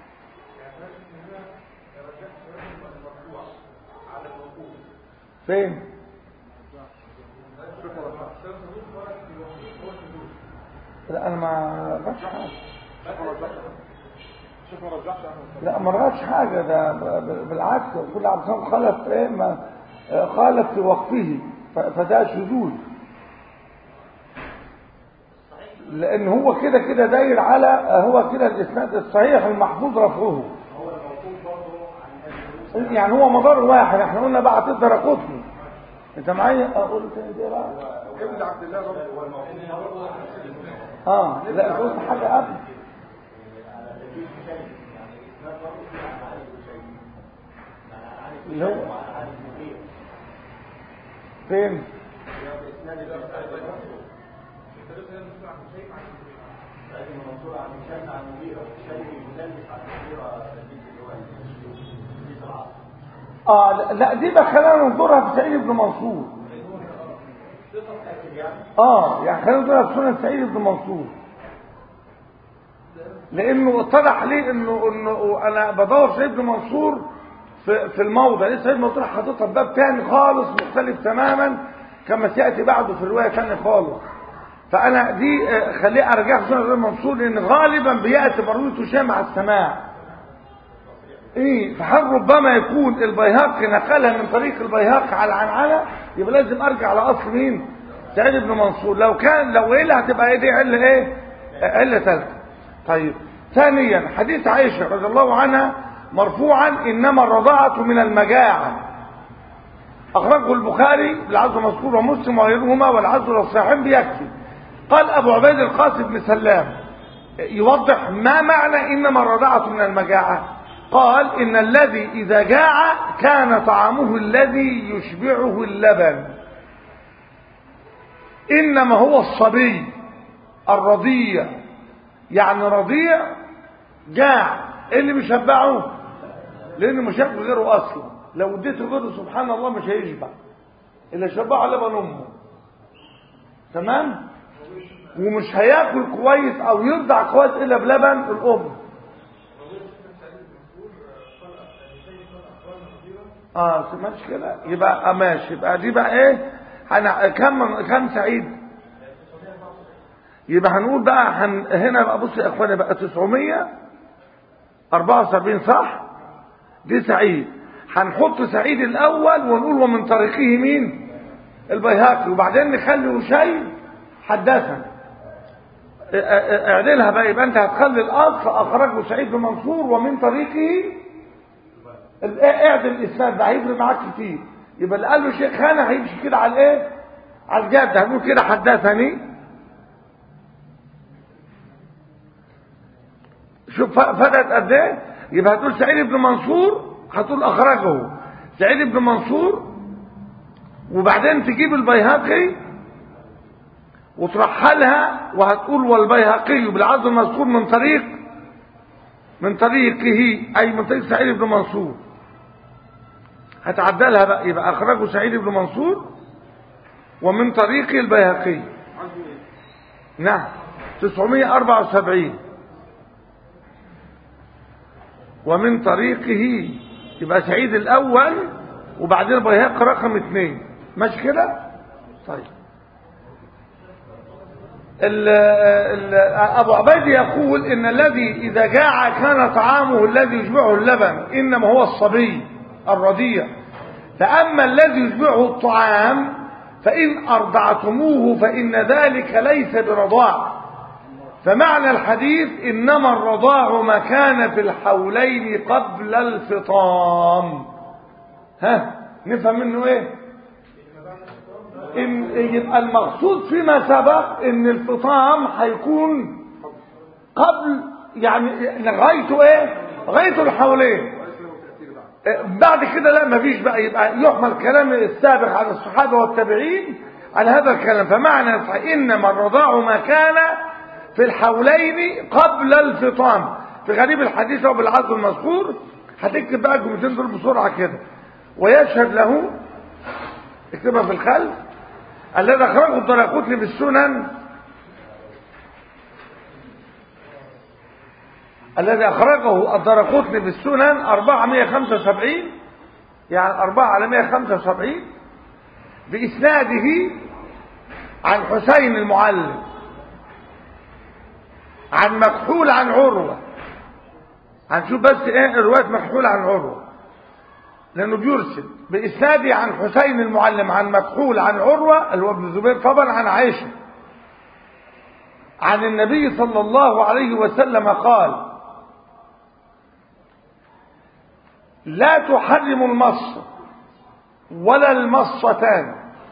فين؟ لا انا ما رجعش حاجه. لا ما رجعش حاجه، ده بالعكس كل عبد السلام خالف ايه ما خالف في وقفه، فده شذوذ، لان هو كده كده داير على هو كده الاسناد الصحيح المحفوظ رفعه، يعني هو مدار واحد. احنا قلنا بقى تقدر اخدني انت معايا. اقول تاني دي بقى ابن عبد الله برضه اه لا قلت حاجه قبل اللي هو فين اه لا دي بقى خلينا ننظرها في سعيد بن منصور. اه يعني خلينا ننظرها في سنن سعيد بن منصور، لانه اتضح لي انه انه انا بدور سعيد بن منصور في في الموضع لسه سعيد بن منصور حاططها في باب تاني خالص مختلف تماما كما سياتي بعده في الروايه ثانيه خالص. فانا دي خليه ارجع في سنن سعيد بن منصور، لان غالبا بياتي مرويته شيء مع السماع. ايه فهل ربما يكون البيهقي نقلها من طريق البيهقي على العنعنه، يبقى لازم ارجع على اصل مين؟ سعيد بن منصور. لو كان لو ايه هتبقى ايه دي عله ايه؟ عله ثالثه. طيب ثانيا حديث عائشه رضي الله عنها مرفوعا انما الرضاعه من المجاعه، اخرجه البخاري العزو مذكور ومسلم وغيرهما، والعزو للصحيحين بيكفي. قال ابو عبيد القاسم بن سلام يوضح ما معنى انما الرضاعه من المجاعه. قال إن الذي إذا جاع كان طعامه الذي يشبعه اللبن، إنما هو الصبي الرضيع، يعني رضيع جاع اللي بيشبعه، لأنه مش هياكل غيره أصلا. لو اديته غيره سبحان الله مش هيشبع، اللي شبعه لبن أمه. تمام؟ ومش هياكل كويس أو يرضع كويس إلا بلبن الأم. اه سمعتش كده؟ يبقى ماشي. يبقى دي بقى ايه؟ انا كم كم سعيد؟ يبقى هنقول بقى هن هنا بقى بصوا يا اخواني بقى تسعمية واربعة وسبعين صح؟ دي سعيد. هنحط سعيد الاول ونقول ومن طريقه مين؟ البيهقي، وبعدين نخلي شيء حدثنا. اعدلها بقى، يبقى انت هتخلي الاصل اخرجه سعيد بن منصور ومن طريقه، اعدل الاسناد ده هيفرق معاك كتير. يبقى اللي قال له شيخ خانه هيمشي كده على الايه؟ على الجد، هنقول كده حدثني. شوف فرقت قد ايه. يبقى هتقول سعيد بن منصور، هتقول اخرجه سعيد بن منصور، وبعدين تجيب البيهقي وترحلها وهتقول والبيهقي بالعزو المذكور من طريق من طريقه، اي من طريق سعيد بن منصور. هتعدلها بقى، يبقى اخرجه سعيد بن منصور ومن طريق البيهقي. نعم تسعمائة وأربعة وسبعين ومن طريقه، يبقى سعيد الاول وبعدين البيهقي رقم اثنين، ماشي كده؟ طيب ال ال ابو عبيد يقول ان الذي اذا جاع كان طعامه الذي يشبعه اللبن، انما هو الصبي الرضيع، فاما الذي يشبعه الطعام فان ارضعتموه فان ذلك ليس برضاع. فمعنى الحديث انما الرضاع ما كان في الحولين قبل الفطام. ها نفهم منه ايه؟ إن يبقى المقصود فيما سبق ان الفطام هيكون قبل، يعني غايته ايه؟ غايته الحولين. بعد كده لا مفيش بقى، يبقى يحمل كلام السابق عن الصحابه والتابعين على هذا الكلام. فمعنى انما الرضاع ما كان في الحولين قبل الفطام. في غريب الحديث او بالعزو المذكور هتكتب بقى الجملتين دول بسرعه كده. ويشهد له، اكتبها في الخلف، الذي اخرجه الدارقطني بالسنن، الذي اخرجه الدارقطني بالسنن أربعمائة وخمسة وسبعين، يعني أربعة على مائة وخمسة وسبعين، بإسناده عن حسين المعلم عن مكحول عن عروة. هنشوف بس ايه رواية مكحول عن عروة لانه بيرسل بإسناده عن حسين المعلم عن مكحول عن عروة اللي هو ابن الزبير طبعا عن عائشة عن النبي صلى الله عليه وسلم قال: لا تحرم المص ولا المصتان،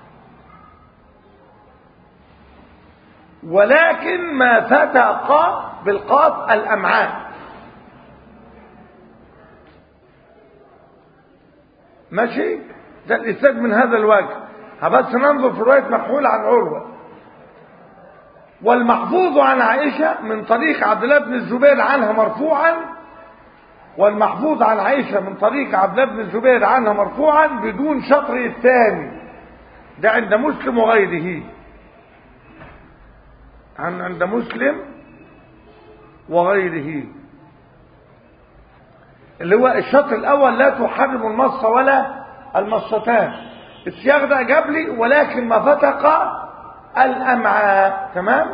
ولكن ما فتق بالقاف الأمعاء. ماشي؟ ده الإسناد من هذا الوجه. بس ننظر في رواية مكحول عن عروة. والمحفوظ عن عائشة من طريق عبد الله بن الزبير عنها مرفوعا، والمحفوظ عن عائشة من طريق عبد الله بن الزبير عنها مرفوعا بدون شطر الثاني. ده عند مسلم وغيره، عن عند مسلم وغيره، اللي هو الشطر الأول: لا تحرم المص ولا المصتان. السياق ده جاب لي ولكن ما فتق الأمعاء. تمام؟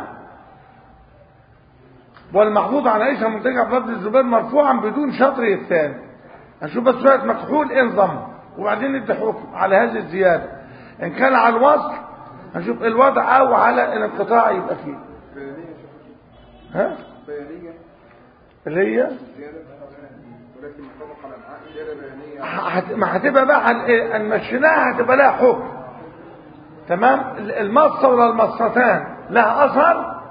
والمحفوظ عن عائشة من طريق عبد الله بن الزبير مرفوعا بدون شطر الثاني. هنشوف بس شوية مكحول انضم وبعدين ندي حكم على هذه الزيادة. إن كان على الوصل هنشوف الوضع أو على الانقطاع يبقى فيه. ها؟ بيانية اللي هي ولكن مطابق على العقل زيادة بيانية. هت- ما هتبقى بقى هن- هنمشيناها هتبقى لها حكم. تمام؟ المصة ولا المصتان لها أثر؟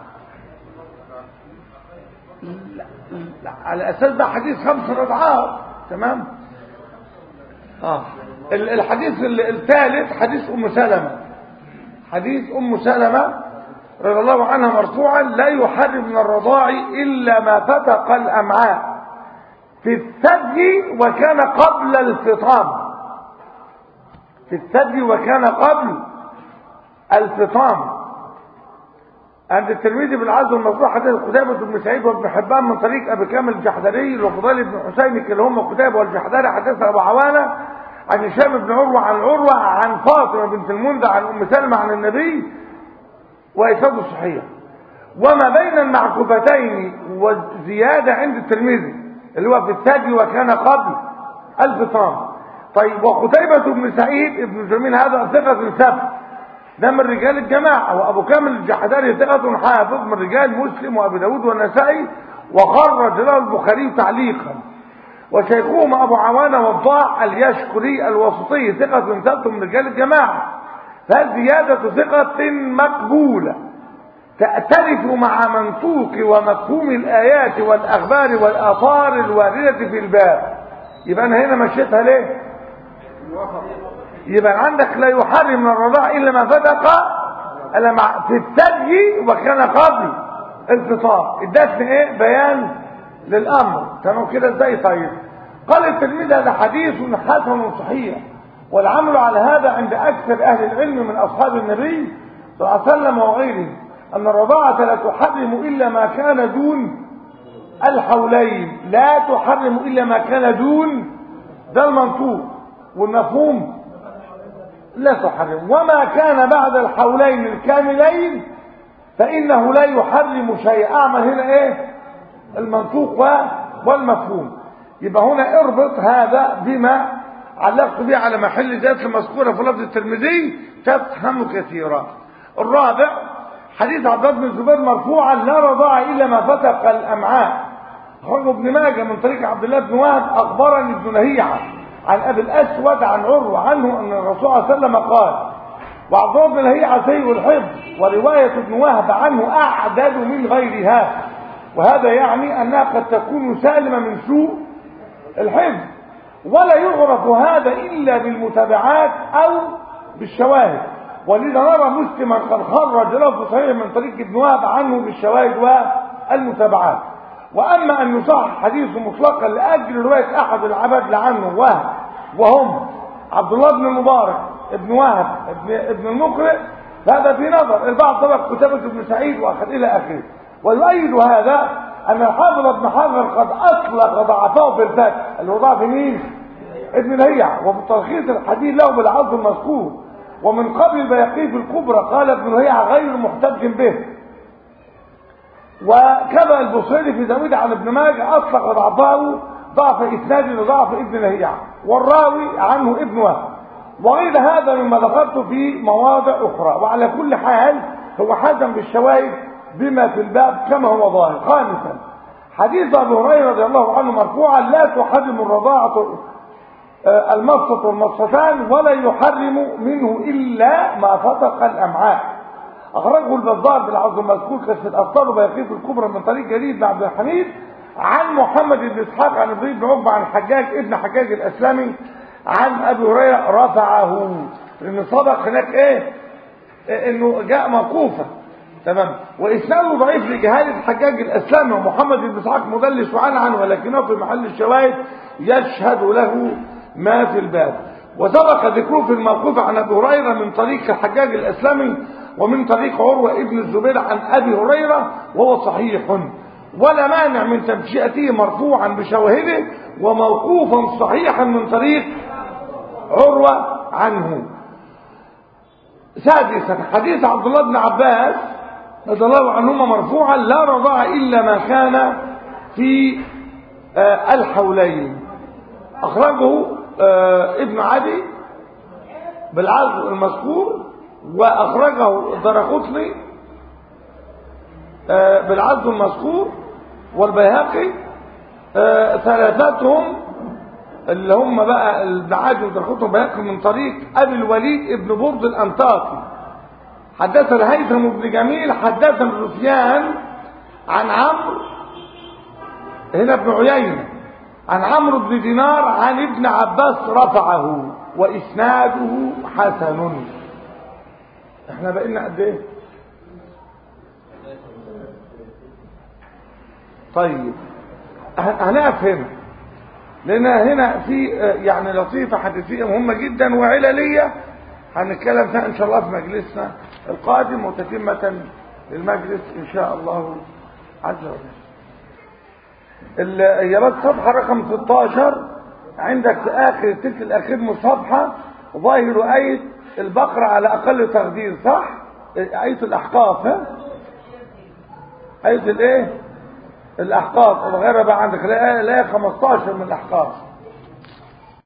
لا. لا. على أساس ده حديث خمس رضعات. تمام؟ آه. ال- الحديث ال- الثالث حديث أم سلمة. حديث أم سلمة رضي الله عنها مرفوعا: لا يحرم من الرضاع إلا ما فتق الأمعاء في الثدي وكان قبل الفطام. في الثدي وكان قبل الفطام. عند الترمذي بالعزو المفتوح حديث قتيبة بن سعيد وابن حبان من طريق ابي كامل الجحدري وفضيل بن حسين كلاهما قتيبة والجحدري حدثنا ابو عوانة عن هشام بن عروة عن عروة عن فاطمة بنت المنذر عن ام سلمة عن النبي، وإسناده صحيح. وما بين المعكوفتين والزيادة عند الترمذي اللي هو في الثدي وكان قبل الفطام. طيب وقتيبة بن سعيد ابن جميل هذا ثقة ثبت، ده من رجال الجماعة، وأبو كامل الجحدري ثقة حافظ من رجال مسلم وأبي داود والنسائي، وخرج له البخاري تعليقا. وشيخهما أبو عوانة والضاع اليشكري الوسطي ثقة ثبت من رجال الجماعة. فالزيادة ثقة مقبولة تأتلف مع منطوق ومفهوم الآيات والأخبار والآثار الواردة في الباب. يبقى أنا هنا مشيتها ليه؟ يبقى عندك لا يحرم من الرضاع إلا ما فتق إلا مع في الثدي وكان قبل الفطام. ادتني ايه؟ بيان للأمر. تمام كده ازاي؟ طيب قال التلميذ: هذا حديث حسن صحيح والعمل على هذا عند أكثر أهل العلم من أصحاب النبي صلى الله عليه وسلم وغيره أن الرضاعة لا تحرم إلا ما كان دون الحولين، لا تحرم إلا ما كان دون، ده المنطوق والمفهوم، لا تحرم. وما كان بعد الحولين الكاملين فإنه لا يحرم شيء. أعمل هنا إيه؟ المنطوق والمفهوم. يبقى هنا اربط هذا بما علقت به على محل ذات المذكورة في لفظ الترمذي تفهم كثيرا. الرابع حديث عبد الله بن الزبير مرفوعا لا رضاع إلا ما فتق الأمعاء. خرج ابن ماجه من طريق عبد الله بن وهب أخبرني ابن لهيعة عن أبي الأسود عن عروة عنه أن الرسول صلى الله عليه وسلم قال، وعبد الله بن لهيعة سيء الحفظ، ورواية ابن وهب عنه أعدل من غيرها، وهذا يعني أنها قد تكون سالمة من سوء الحفظ، ولا يعرف هذا إلا بالمتابعات أو بالشواهد. ولذا نرى مسلما قد خرج له صحيح من طريق ابن وهب عنه بالشواهد والمتابعات. وأما أن يصح حديث مطلقا لأجل رواية أحد العباد عنه وهب وهم عبد الله بن المبارك ابن وهب ابن, ابن المقرئ، فهذا في نظر البعض طبق كتابة ابن سعيد وأخذ إلى آخره. ويؤيد هذا أن الحافظ ابن حجر قد أطلق ضعفه في الفتح، اللي هو ضعف مين؟ ابن لهيعة، وفي تلخيص الحديث له بالعرض المذكور. ومن قبل البيهقي في الكبرى قال ابن لهيعة غير محتج به. وكذا البصيري في زاوية عن ابن ماجه أطلق ضعفه ضعف إسناد لضعف ابن لهيعة، والراوي عنه ابن وهب، وغير هذا مما ذكرت في مواضع أخرى. وعلى كل حال هو حزم بالشواهد بما في الباب كما هو ظاهر. خامسا حديث أبي هريرة رضي الله عنه مرفوعا لا تحرم الرضاعة المصة والمصتان ولا يحرم منه إلا ما فتق الأمعاء. أخرجه البزار بالعرض المذكور كشف الأبطال وبيهقي في الكبرى من طريق جرير بن عبد الحميد عن محمد بن إسحاق عن ابراهيم بن عقبة عن حجاج ابن حجاج الأسلمي عن أبي هريرة رفعه، لأن سبق هناك إيه؟ إنه جاء موقوفا، تمام. وإسناده ضعيف لجهالة حجاج الأسلمي ومحمد بن إسحاق مدلس وعن عنه، ولكنه في محل الشواهد يشهد له ما في الباب. وسبق ذكره في الموقوف عن أبي هريرة من طريق حجاج الأسلمي ومن طريق عروة ابن الزبير عن أبي هريرة، وهو صحيح ولا مانع من تمشيئته مرفوعا بشواهده وموقوفا صحيحا من طريق عروة عنه. سادسا حديث عبد الله بن عباس رضي الله عنهما مرفوعا لا رضاع إلا ما كان في آه الحولين. أخرجه آه ابن عدي بالعرض المذكور، وأخرجه الدرقطني آه بالعرض المذكور، والبيهقي آه ثلاثتهم اللي هم بقى ابن عدي والدرقطني والبيهقي من طريق أبي الوليد ابن برد الأنطاكي. حدثنا هيثم بن جميل حدثنا سفيان عن عمرو هنا ابن عيينة عن عمرو بن دينار عن ابن عباس رفعه وإسناده حسن. احنا بقينا قد ايه؟ طيب هنقف هنا، لان هنا في يعني لطيفة حديثية مهمة جدا وعللية هنتكلم فيها ان شاء الله في مجلسنا القادم وتتمة للمجلس ان شاء الله عز وجل. هي بس صفحة رقم ستاشر عندك في اخر التلت الاخير من الصفحة ظاهر آية البقرة على اقل تقدير، صح؟ آية الاحقاف، ها؟ آية الايه؟ الاحقاف. وغيرها بقى عندك لا خمستاشر من الاحقاف.